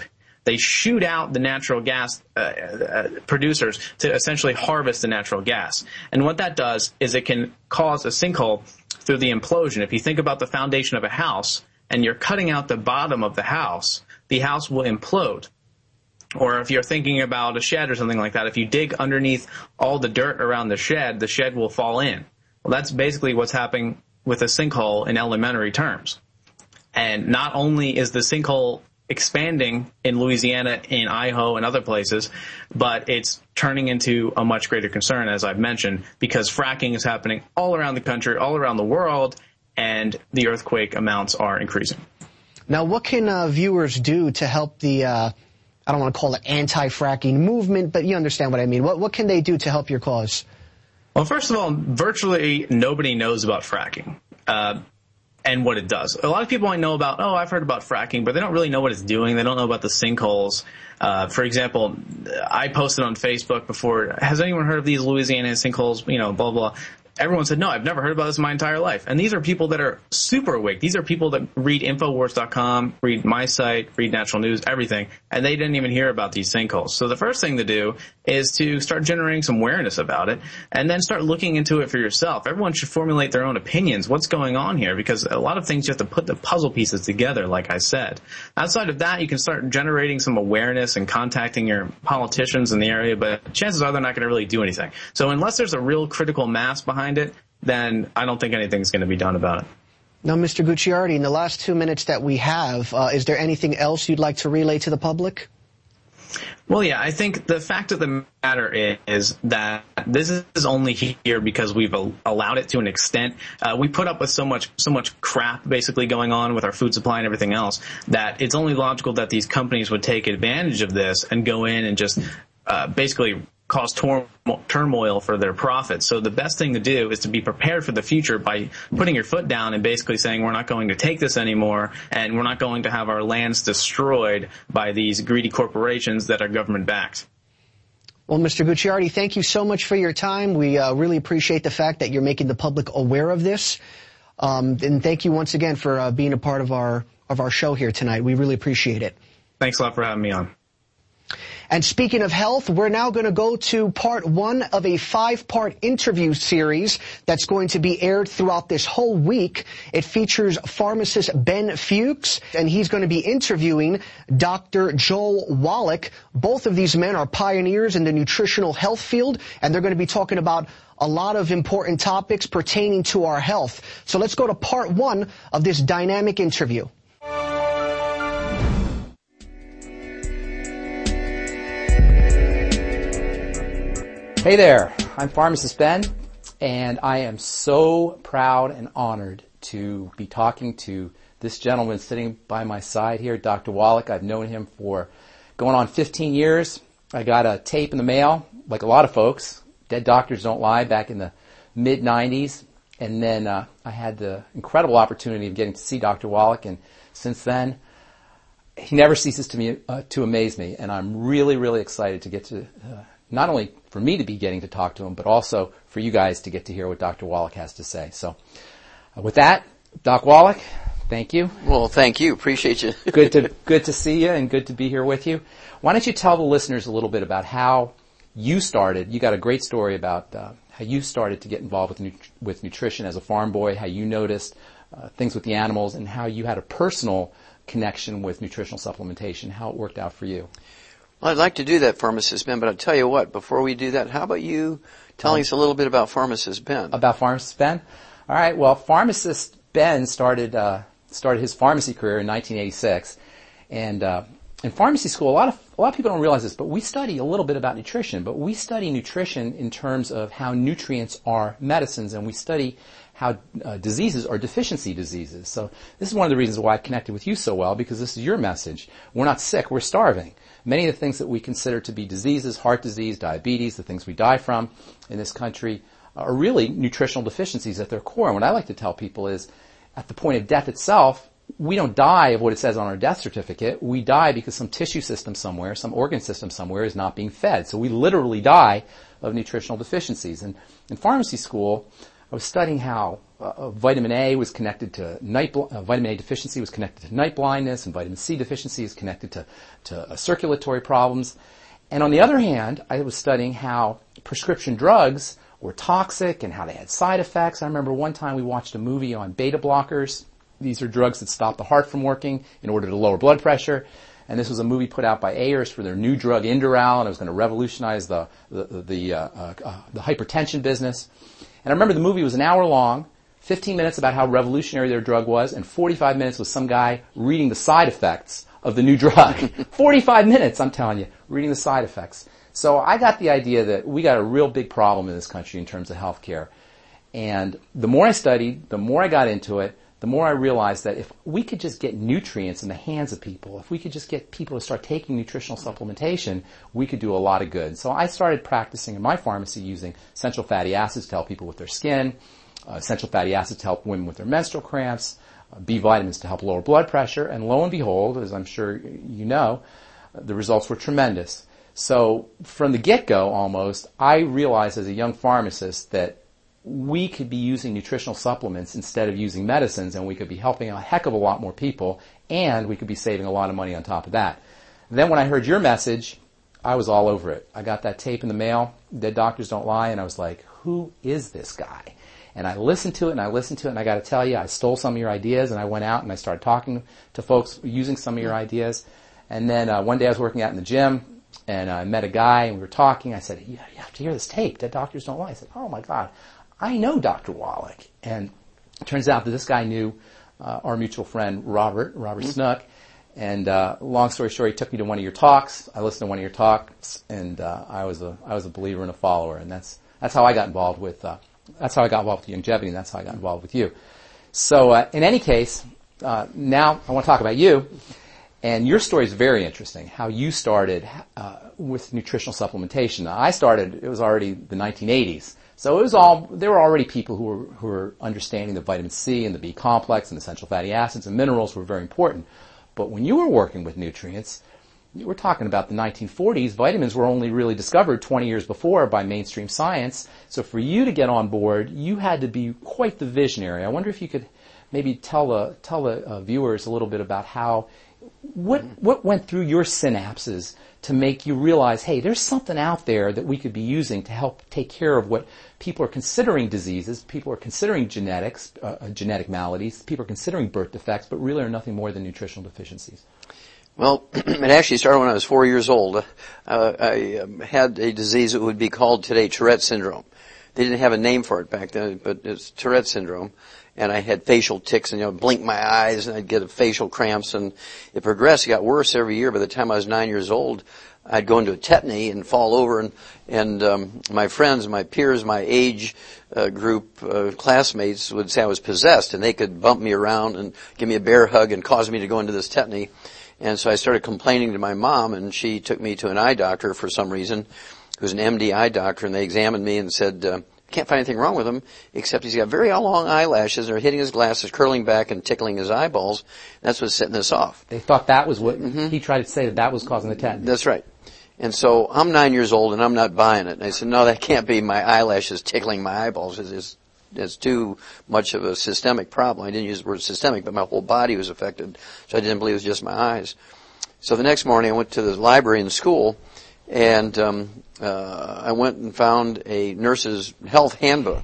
they shoot out the natural gas uh, uh, producers to essentially harvest the natural gas. And what that does is it can cause a sinkhole through the implosion. If you think about the foundation of a house and you're cutting out the bottom of the house, the house will implode. Or if you're thinking about a shed or something like that, if you dig underneath all the dirt around the shed, the shed will fall in. Well, that's basically what's happening with a sinkhole in elementary terms. And not only is the sinkhole expanding in Louisiana, in Idaho, and other places, but it's turning into a much greater concern, as I've mentioned, because fracking is happening all around the country, all around the world, and the earthquake amounts are increasing. Now, what can uh, viewers do to help the, uh, I don't want to call it anti-fracking movement, but you understand what I mean. What, what can they do to help your cause? Well, first of all, virtually nobody knows about fracking. Uh, and what it does. A lot of people might know about, oh, I've heard about fracking, but they don't really know what it's doing. They don't know about the sinkholes. Uh, for example, I posted on Facebook before, has anyone heard of these Louisiana sinkholes, you know, blah, blah. Everyone said, no, I've never heard about this in my entire life. And these are people that are super awake. These are people that read Infowars dot com, read my site, read Natural News, everything, and they didn't even hear about these sinkholes. So the first thing to do is to start generating some awareness about it, and then start looking into it for yourself. Everyone should formulate their own opinions. What's going on here? Because a lot of things you have to put the puzzle pieces together, like I said. Outside of that, you can start generating some awareness and contacting your politicians in the area, but chances are they're not going to really do anything. So unless there's a real critical mass behind it, then I don't think anything's going to be done about it. Now, Mister Gucciardi, in the last two minutes that we have, uh, is there anything else you'd like to relay to the public? Well, yeah, I think the fact of the matter is that this is only here because we've allowed it to an extent. Uh, we put up with so much, so much crap basically going on with our food supply and everything else that it's only logical that these companies would take advantage of this and go in and just uh, basically cause tor- turmoil for their profits. So the best thing to do is to be prepared for the future by putting your foot down and basically saying we're not going to take this anymore and we're not going to have our lands destroyed by these greedy corporations that are government-backed. Well, Mister Gucciardi, thank you so much for your time. We uh, really appreciate the fact that you're making the public aware of this. Um, and thank you once again for uh, being a part of our, of our show here tonight. We really appreciate it. Thanks a lot for having me on. And speaking of health, we're now going to go to part one of a five-part interview series that's going to be aired throughout this whole week. It features pharmacist Ben Fuchs, and he's going to be interviewing Doctor Joel Wallach. Both of these men are pioneers in the nutritional health field, and they're going to be talking about a lot of important topics pertaining to our health. So let's go to part one of this dynamic interview. Hey there, I'm Pharmacist Ben, and I am so proud and honored to be talking to this gentleman sitting by my side here, Doctor Wallach. I've known him for going on fifteen years. I got a tape in the mail, like a lot of folks, Dead Doctors Don't Lie, back in the mid nineties, and then uh, I had the incredible opportunity of getting to see Doctor Wallach, and since then, he never ceases to, me, uh, to amaze me, and I'm really, really excited to get to uh, not only for me to be getting to talk to him, but also for you guys to get to hear what Doctor Wallach has to say. So uh, with that, Doc Wallach, thank you. Well, thank you. Appreciate you. good to good to see you and good to be here with you. Why don't you tell the listeners a little bit about how you started. You got a great story about uh, how you started to get involved with nut- with nutrition as a farm boy, how you noticed uh, things with the animals, and how you had a personal connection with nutritional supplementation, how it worked out for you. Well, I'd like to do that, Pharmacist Ben, but I'll tell you what, before we do that, how about you telling um, us a little bit about Pharmacist Ben? About Pharmacist Ben? All right, well, Pharmacist Ben started uh, started his pharmacy career in nineteen eighty-six, and uh, in pharmacy school, a lot of a lot of people don't realize this, but we study a little bit about nutrition, but we study nutrition in terms of how nutrients are medicines, and we study how uh, diseases are deficiency diseases. So this is one of the reasons why I connected with you so well, because this is your message. We're not sick, we're starving. Many of the things that we consider to be diseases, heart disease, diabetes, the things we die from in this country, are really nutritional deficiencies at their core. And what I like to tell people is, at the point of death itself, we don't die of what it says on our death certificate. We die because some tissue system somewhere, some organ system somewhere is not being fed. So we literally die of nutritional deficiencies. And in pharmacy school, I was studying how uh, vitamin A was connected to night, bl- uh, vitamin A deficiency was connected to night blindness, and vitamin C deficiency is connected to, to uh, circulatory problems. And on the other hand, I was studying how prescription drugs were toxic and how they had side effects. I remember one time we watched a movie on beta blockers. These are drugs that stop the heart from working in order to lower blood pressure. And this was a movie put out by Ayers for their new drug Inderal, and it was going to revolutionize the the the, uh, uh, uh, the hypertension business. And I remember the movie was an hour long, fifteen minutes about how revolutionary their drug was, and forty-five minutes was some guy reading the side effects of the new drug. forty-five minutes, I'm telling you, reading the side effects. So I got the idea that we got a real big problem in this country in terms of healthcare. And the more I studied, the more I got into it, the more I realized that if we could just get nutrients in the hands of people, if we could just get people to start taking nutritional supplementation, we could do a lot of good. So I started practicing in my pharmacy using essential fatty acids to help people with their skin, uh, essential fatty acids to help women with their menstrual cramps, uh, B vitamins to help lower blood pressure, and lo and behold, as I'm sure you know, the results were tremendous. So from the get-go almost, I realized as a young pharmacist that we could be using nutritional supplements instead of using medicines, and we could be helping a heck of a lot more people, and we could be saving a lot of money on top of that. Then when I heard your message, I was all over it. I got that tape in the mail, Dead Doctors Don't Lie, and I was like, who is this guy? And I listened to it, and I listened to it, and I got to tell you, I stole some of your ideas, and I went out and I started talking to folks using some of your ideas. And then uh, one day I was working out in the gym, and I met a guy, and we were talking. I said, yeah, you have to hear this tape, Dead Doctors Don't Lie. I said, oh my God, I know Doctor Wallach. And it turns out that this guy knew uh, our mutual friend, Robert, Robert mm-hmm. Snook. And uh, long story short, he took me to one of your talks. I listened to one of your talks, and uh, I was a I was a believer and a follower. And that's that's how I got involved with uh, that's how I got involved with longevity, and that's how I got involved with you. So uh, in any case, uh, now I want to talk about you. And your story is very interesting, how you started uh, with nutritional supplementation. Now, I started, it was already the nineteen eighties. So it was all, there were already people who were, who were understanding the vitamin C and the B complex and essential fatty acids and minerals were very important. But when you were working with nutrients, you were talking about the nineteen forties, vitamins were only really discovered twenty years before by mainstream science. So for you to get on board, you had to be quite the visionary. I wonder if you could maybe tell the, tell the uh, viewers a little bit about how, what, what went through your synapses to make you realize, hey, there's something out there that we could be using to help take care of what people are considering diseases, people are considering genetics, uh, genetic maladies, people are considering birth defects, but really are nothing more than nutritional deficiencies. Well, it actually started when I was four years old. Uh, I um, had a disease that would be called today Tourette syndrome. They didn't have a name for it back then, but it's Tourette syndrome. And I had facial tics, and you know, blink my eyes, and I'd get a facial cramps, and it progressed. It got worse every year. By the time I was nine years old, I'd go into a tetany and fall over, and and um, my friends, my peers, my age uh, group, uh, classmates would say I was possessed, and they could bump me around and give me a bear hug and cause me to go into this tetany. And so I started complaining to my mom, and she took me to an eye doctor for some reason, who's an M D eye doctor, and they examined me and said, uh, can't find anything wrong with him, except he's got very long eyelashes, they're hitting his glasses, curling back and tickling his eyeballs. That's what's setting this off. They thought that was what, mm-hmm. he tried to say that that was causing the tetany. That's right. And so I'm nine years old and I'm not buying it. And I said, no, that can't be my eyelashes tickling my eyeballs. It's, it's, it's too much of a systemic problem. I didn't use the word systemic, but my whole body was affected. So I didn't believe it was just my eyes. So the next morning I went to the library in school, and um, uh, I went and found a nurse's health handbook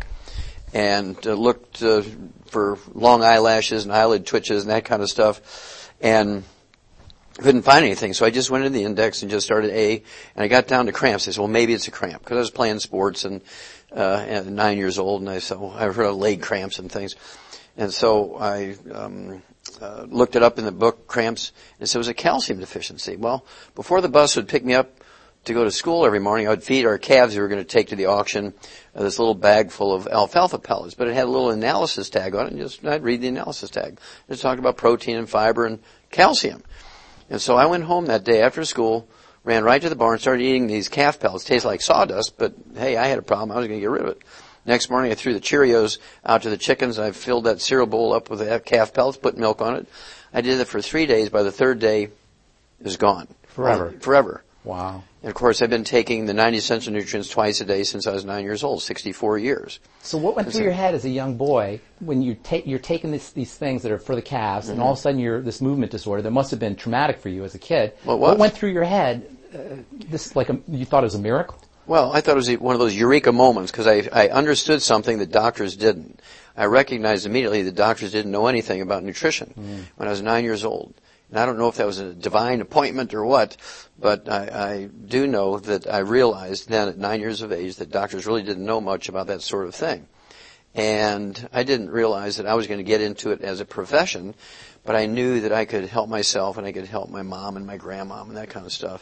and uh, looked uh, for long eyelashes and eyelid twitches and that kind of stuff, and couldn't find anything. So I just went into the index and just started A, and I got down to cramps. I said, well, maybe it's a cramp, because I was playing sports and, uh, and nine years old, and I said, well, I've heard of leg cramps and things. And so I um, uh, looked it up in the book, cramps, and it said it was a calcium deficiency. Well, before the bus would pick me up to go to school every morning, I would feed our calves we were going to take to the auction uh, this little bag full of alfalfa pellets, but it had a little analysis tag on it, and just I'd read the analysis tag. It talked about protein and fiber and calcium. And so I went home that day after school, ran right to the barn, started eating these calf pellets. Tasted like sawdust, but hey, I had a problem. I was going to get rid of it. Next morning, I threw the Cheerios out to the chickens. I filled that cereal bowl up with the calf pellets, put milk on it. I did it for three days. By the third day, it was gone. Forever. Forever. Wow. And of course, I've been taking the ninety essential nutrients twice a day since I was nine years old, sixty-four years. So what went through your head as a young boy when you take, you're taking this, these things that are for the calves, mm-hmm. and all of a sudden you're this movement disorder that must have been traumatic for you as a kid. Well, what went through your head? Uh, this like a, you thought it was a miracle? Well, I thought it was one of those eureka moments because I, I understood something that doctors didn't. I recognized immediately that doctors didn't know anything about nutrition mm. when I was nine years old. And I don't know if that was a divine appointment or what, but I, I do know that I realized then at nine years of age that doctors really didn't know much about that sort of thing. And I didn't realize that I was going to get into it as a profession, but I knew that I could help myself and I could help my mom and my grandmom and that kind of stuff.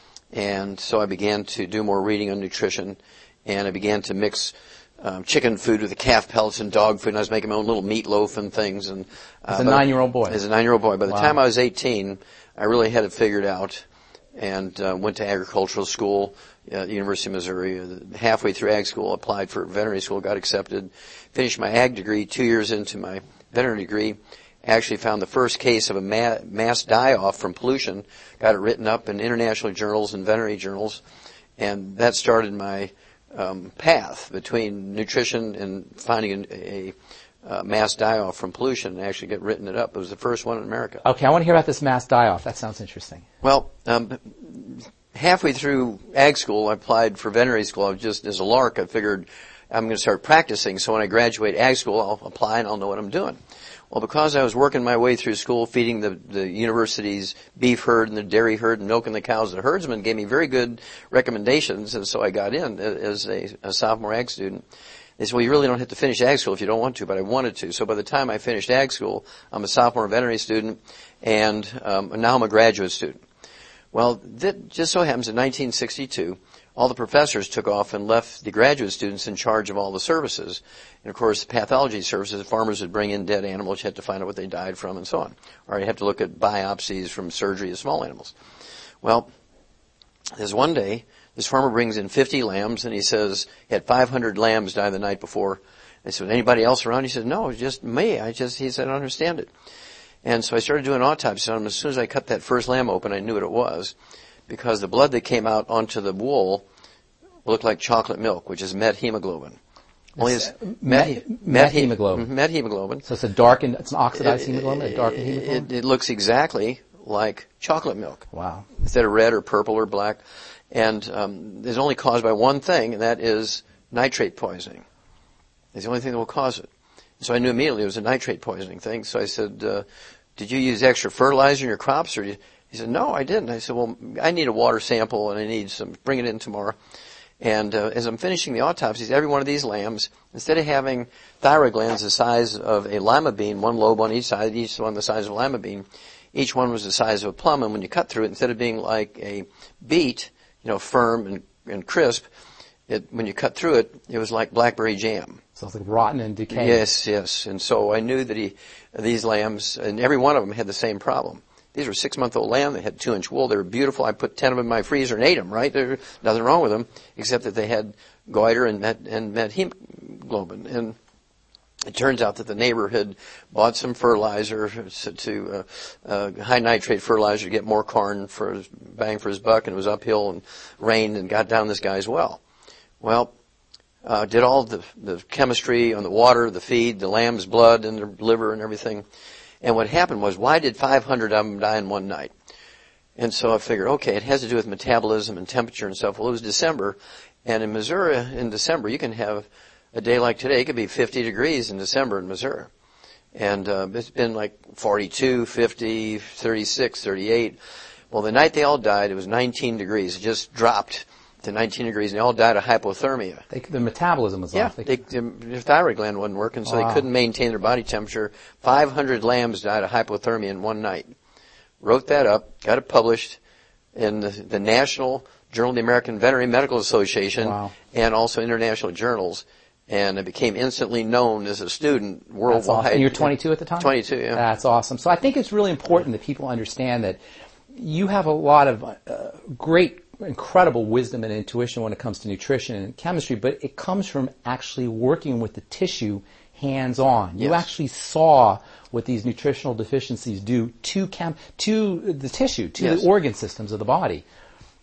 And so I began to do more reading on nutrition, and I began to mix um, chicken food with the calf pellets and dog food, and I was making my own little meatloaf and things. And uh, as a nine-year-old boy. As a nine-year-old boy. By the wow. time I was eighteen, I really had it figured out, and uh, went to agricultural school at the University of Missouri. Halfway through ag school, applied for veterinary school, got accepted, finished my ag degree. Two years into my veterinary degree, actually found the first case of a ma- mass die-off from pollution, got it written up in international journals and veterinary journals, and that started my um, path between nutrition and finding a, a, a mass die-off from pollution and actually get written it up. It was the first one in America. Okay, I want to hear about this mass die-off. That sounds interesting. Well, um, halfway through ag school, I applied for veterinary school. I was just, as a lark, I figured I'm going to start practicing, so when I graduate ag school, I'll apply and I'll know what I'm doing. Well, because I was working my way through school, feeding the, the university's beef herd and the dairy herd and milking the cows, the herdsman gave me very good recommendations, and so I got in as a, a sophomore ag student. They said, well, you really don't have to finish ag school if you don't want to, but I wanted to. So by the time I finished ag school, I'm a sophomore veterinary student, and um, now I'm a graduate student. Well, that just so happens in nineteen sixty-two, all the professors took off and left the graduate students in charge of all the services. And, of course, pathology services, farmers would bring in dead animals. You had to find out what they died from and so on. Or you have to look at biopsies from surgery of small animals. Well, there's one day, this farmer brings in fifty lambs, and he says he had five hundred lambs die the night before. I said, anybody else around? He said, no, just me. I just, he said, I don't understand it. And so I started doing autopsies on him. As soon as I cut that first lamb open, I knew what it was, because the blood that came out onto the wool looked like chocolate milk, which is methemoglobin. Only is met, met, methemoglobin. Methemoglobin. So it's a darkened, it's an oxidized it, hemoglobin, a darkened hemoglobin? It, it looks exactly like chocolate milk. Wow. Instead of red or purple or black. And um, it's only caused by one thing, and that is nitrate poisoning. It's the only thing that will cause it. So I knew immediately it was a nitrate poisoning thing. So I said, uh, did you use extra fertilizer in your crops? Or did you? He said, no, I didn't. I said, well, I need a water sample, and I need some, bring it in tomorrow. And uh, as I'm finishing the autopsies, every one of these lambs, instead of having thyroid glands the size of a lima bean, one lobe on each side, each one the size of a lima bean, each one was the size of a plum. And when you cut through it, instead of being like a beet, you know, firm and, and crisp, it, when you cut through it, it was like blackberry jam. So it's like rotten and decaying. Yes, yes. And so I knew that he, these lambs, and every one of them had the same problem. These were six-month-old lamb. They had two-inch wool. They were beautiful. I put ten of them in my freezer and ate them, right? There's nothing wrong with them, except that they had goiter and met, and methemoglobin. And it turns out that the neighbor had bought some fertilizer to, uh, uh, high nitrate fertilizer to get more corn for his bang for his buck, and it was uphill and rained and got down this guy's well. Well, uh, did all the, the chemistry on the water, the feed, the lamb's blood and their liver and everything. And what happened was, why did five hundred of them die in one night? And so I figured, okay, it has to do with metabolism and temperature and stuff. Well, it was December, and in Missouri, in December, you can have a day like today. It could be fifty degrees in December in Missouri. And uh, it's been like forty-two, fifty, thirty-six, thirty-eight. Well, the night they all died, it was nineteen degrees. It just dropped to nineteen degrees, and they all died of hypothermia. They, the metabolism was yeah, off. Yeah, their thyroid gland wasn't working, so wow. they couldn't maintain their body temperature. five hundred lambs died of hypothermia in one night. Wrote that up, got it published in the, the National Journal of the American Veterinary Medical Association, wow. and also international journals. And it became instantly known as a student worldwide. That's awesome. And you're twenty-two at the time? twenty-two, yeah. That's awesome. So I think it's really important that people understand that you have a lot of uh, great, incredible wisdom and intuition when it comes to nutrition and chemistry, but it comes from actually working with the tissue hands-on. You yes. actually saw what these nutritional deficiencies do to chem- to the tissue, to yes. the organ systems of the body.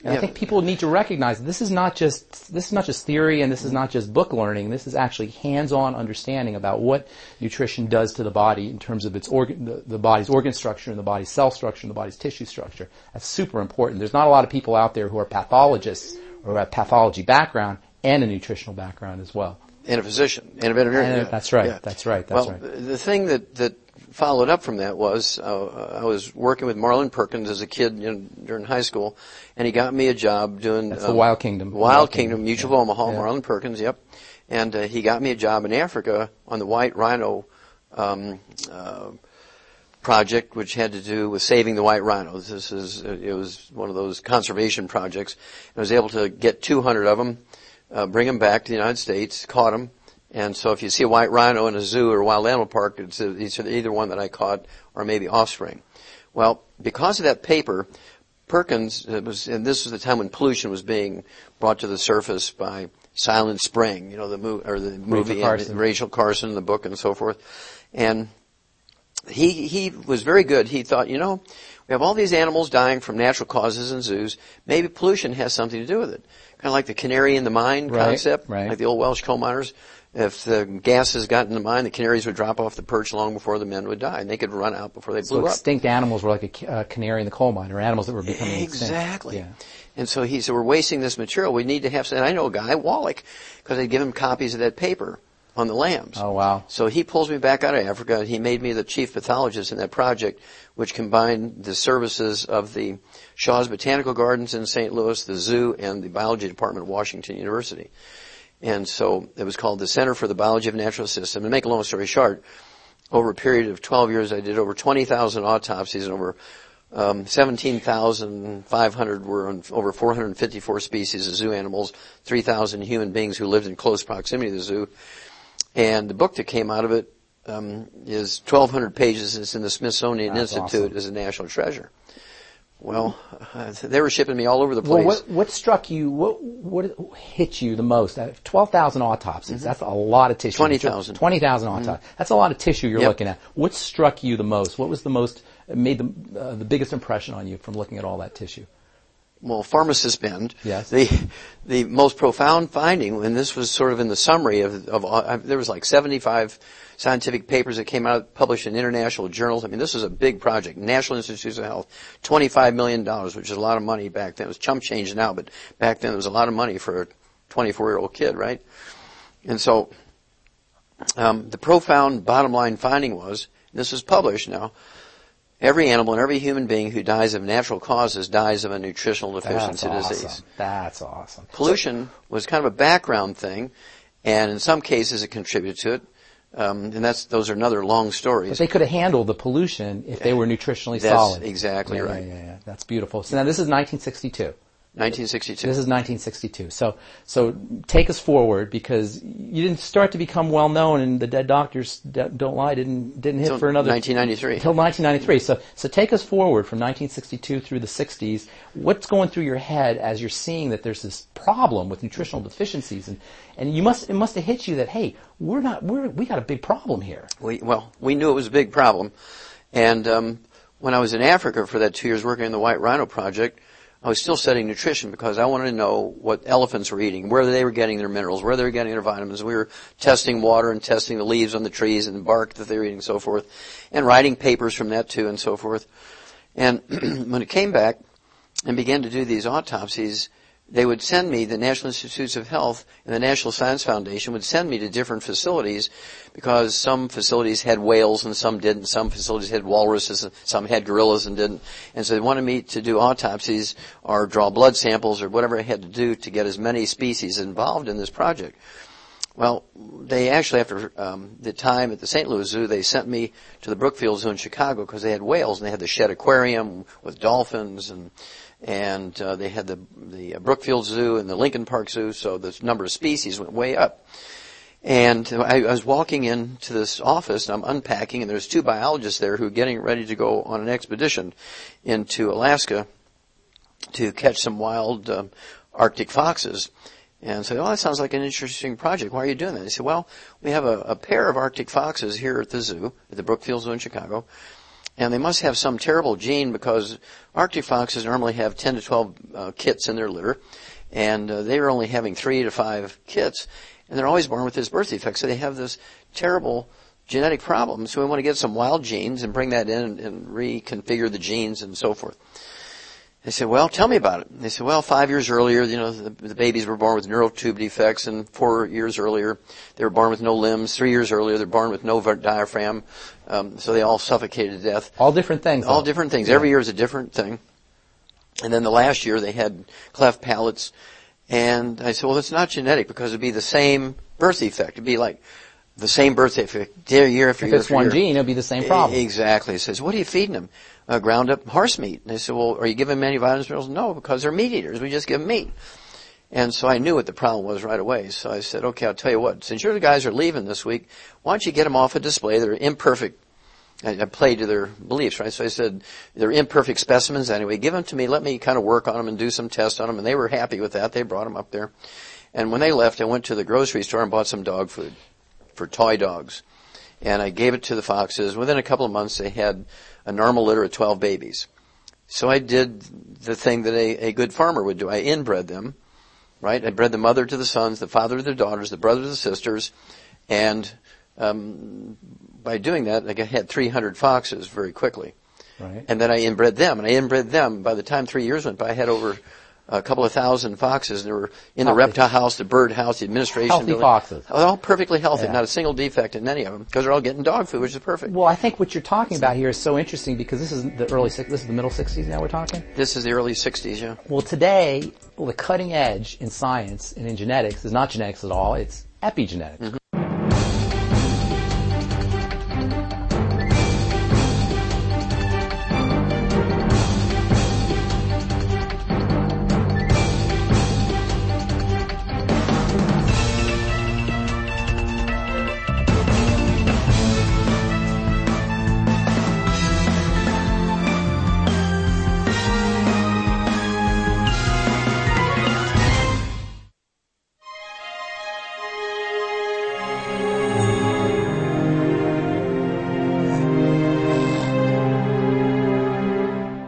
And yeah. I think people need to recognize that this is not just this is not just theory and this is not just book learning. This is actually hands-on understanding about what nutrition does to the body in terms of its organ, the, the body's organ structure and the body's cell structure and the body's tissue structure. That's super important. There's not a lot of people out there who are pathologists or have pathology background and a nutritional background as well. And a physician and a veterinarian. And, that's right. Yeah. That's right. That's well, right. The thing that that followed up from that was uh, I was working with Marlon Perkins as a kid you know, during high school, and he got me a job doing That's um, the Wild Kingdom. Wild, Wild Kingdom, Kingdom. Mutual Yeah. of Omaha, Yeah. Marlon Perkins, yep. And uh, he got me a job in Africa on the White Rhino um, uh, project, which had to do with saving the white rhinos. This is uh, it was one of those conservation projects. I was able to get two hundred of them, uh, bring them back to the United States, caught them. And so if you see a white rhino in a zoo or a wild animal park, it's either one that I caught or maybe offspring. Well, because of that paper, Perkins, it was, and this was the time when pollution was being brought to the surface by Silent Spring, you know, the movie, or the movie, Rachel Carson. and Rachel Carson, the book and so forth. And he, he was very good. He thought, you know, we have all these animals dying from natural causes in zoos. Maybe pollution has something to do with it. Kind of like the canary in the mine Right, concept, right. like the old Welsh coal miners. If the gases got in the mine, the canaries would drop off the perch long before the men would die, and they could run out before they So blew up. extinct animals were like a ca- uh, canary in the coal mine, or animals that were becoming Exactly. extinct. Yeah. And so he said, we're wasting this material. We need to have some. And I know a guy, Wallach, because I'd give him copies of that paper on the lambs. Oh, wow. So he pulls me back out of Africa, and he made me the chief pathologist in that project, which combined the services of the Shaw's Botanical Gardens in Saint Louis, the zoo, and the biology department of Washington University. And so it was called the Center for the Biology of Natural System. And to make a long story short, over a period of twelve years, I did over twenty thousand autopsies, and over um, seventeen thousand five hundred were on over four hundred fifty-four species of zoo animals, three thousand human beings who lived in close proximity to the zoo. And the book that came out of it um, is twelve hundred pages. It's in the Smithsonian That's Institute awesome. as a national treasure. Well, uh, they were shipping me all over the place. Well, what, what struck you, what, what hit you the most? Uh, twelve thousand autopsies, mm-hmm. that's a lot of tissue. twenty thousand. twenty thousand autopsies. Mm-hmm. That's a lot of tissue you're Yep. looking at. What struck you the most? What was the most, made the, uh, the biggest impression on you from looking at all that tissue? Well, Pharmacist Bend. Yes. The the most profound finding, and this was sort of in the summary of, of uh, there was like seventy-five scientific papers that came out, published in international journals. I mean, this was a big project. National Institutes of Health, twenty-five million dollars, which is a lot of money back then. It was chump change now, but back then it was a lot of money for a twenty-four-year-old kid, right? And so um, the profound bottom line finding was, and this is published now, every animal and every human being who dies of natural causes dies of a nutritional deficiency That's disease. awesome. That's awesome. Pollution was kind of a background thing, and in some cases it contributed to it. Um, and that's those are another long stories. But they could have handled the pollution if they were nutritionally That's solid. exactly yeah, right. Yeah, yeah, yeah. That's beautiful. So now this is nineteen sixty-two. nineteen sixty-two. This is nineteen sixty-two. So, so take us forward, because you didn't start to become well known, and the Dead Doctors Don't Lie didn't didn't hit Until for another nineteen ninety-three. Until nineteen ninety-three. So, so take us forward from nineteen sixty-two through the sixties. What's going through your head as you're seeing that there's this problem with nutritional deficiencies, and and you must it must have hit you that, hey, we're not we're we got a big problem here. We, well, we knew it was a big problem, and um, when I was in Africa for that two years working on the White Rhino Project, I was still studying nutrition because I wanted to know what elephants were eating, where they were getting their minerals, where they were getting their vitamins. We were testing water and testing the leaves on the trees and the bark that they were eating and so forth, and writing papers from that too and so forth. And when it came back and began to do these autopsies, they would send me, the National Institutes of Health and the National Science Foundation would send me to different facilities, because some facilities had whales and some didn't. Some facilities had walruses and some had gorillas and didn't. And so they wanted me to do autopsies or draw blood samples or whatever I had to do to get as many species involved in this project. Well, they actually, after um, the time at the Saint Louis Zoo, they sent me to the Brookfield Zoo in Chicago because they had whales, and they had the Shedd Aquarium with dolphins, and and uh, they had the the Brookfield Zoo and the Lincoln Park Zoo, so the number of species went way up. And I, I was walking into this office, and I'm unpacking, and there's two biologists there who are getting ready to go on an expedition into Alaska to catch some wild uh, Arctic foxes. And I said, oh, that sounds like an interesting project. Why are you doing that? They said, well, we have a, a pair of Arctic foxes here at the zoo, at the Brookfield Zoo in Chicago, And they must have some terrible gene because Arctic foxes normally have ten to twelve uh, kits in their litter, and uh, they were only having three to five kits, and they're always born with this birth defect. So they have this terrible genetic problem. So we want to get some wild genes and bring that in and, and reconfigure the genes and so forth. They said, well, tell me about it. They said, well, five years earlier, you know, the, the babies were born with neural tube defects, and four years earlier, they were born with no limbs. Three years earlier, they're born with no diaphragm. Um, so they all suffocated to death. All different things. All though. different things. Yeah. Every year is a different thing. And then the last year, they had cleft palates. And I said, well, it's not genetic because it'd be the same birth defect. It'd be like the same birth defect year after if year it's after one year. gene, it'll be the same problem. Exactly. He says, what are you feeding them? Uh, ground up horse meat. And they said, well, are you giving them any vitamins and minerals? No, because they're meat eaters. We just give them meat. And so I knew what the problem was right away. So I said, okay, I'll tell you what. Since your guys are leaving this week, why don't you get them off a display? They're imperfect. I, I played to their beliefs, right? So I said, they're imperfect specimens anyway. Give them to me. Let me kind of work on them and do some tests on them. And they were happy with that. They brought them up there. And when they left, I went to the grocery store and bought some dog food for toy dogs. And I gave it to the foxes. Within a couple of months, they had a normal litter of twelve babies. So I did the thing that a, a good farmer would do. I inbred them, right? I bred the mother to the sons, the father to the daughters, the brother to the sisters, and um, by doing that, I had three hundred foxes very quickly. Right. And then I inbred them, and I inbred them. By the time three years went by, I had over a couple of thousand foxes. They were in the Healthy. reptile house, the bird house, the administration Healthy building. foxes. They're all perfectly healthy, Yeah. not a single defect in any of them, because they're all getting dog food, which is perfect. Well, I think what you're talking about here is so interesting because this is the early, six- this is the middle sixties now we're talking. This is the early sixties, yeah. Well, today, well, the cutting edge in science and in genetics is not genetics at all, it's epigenetics. Mm-hmm.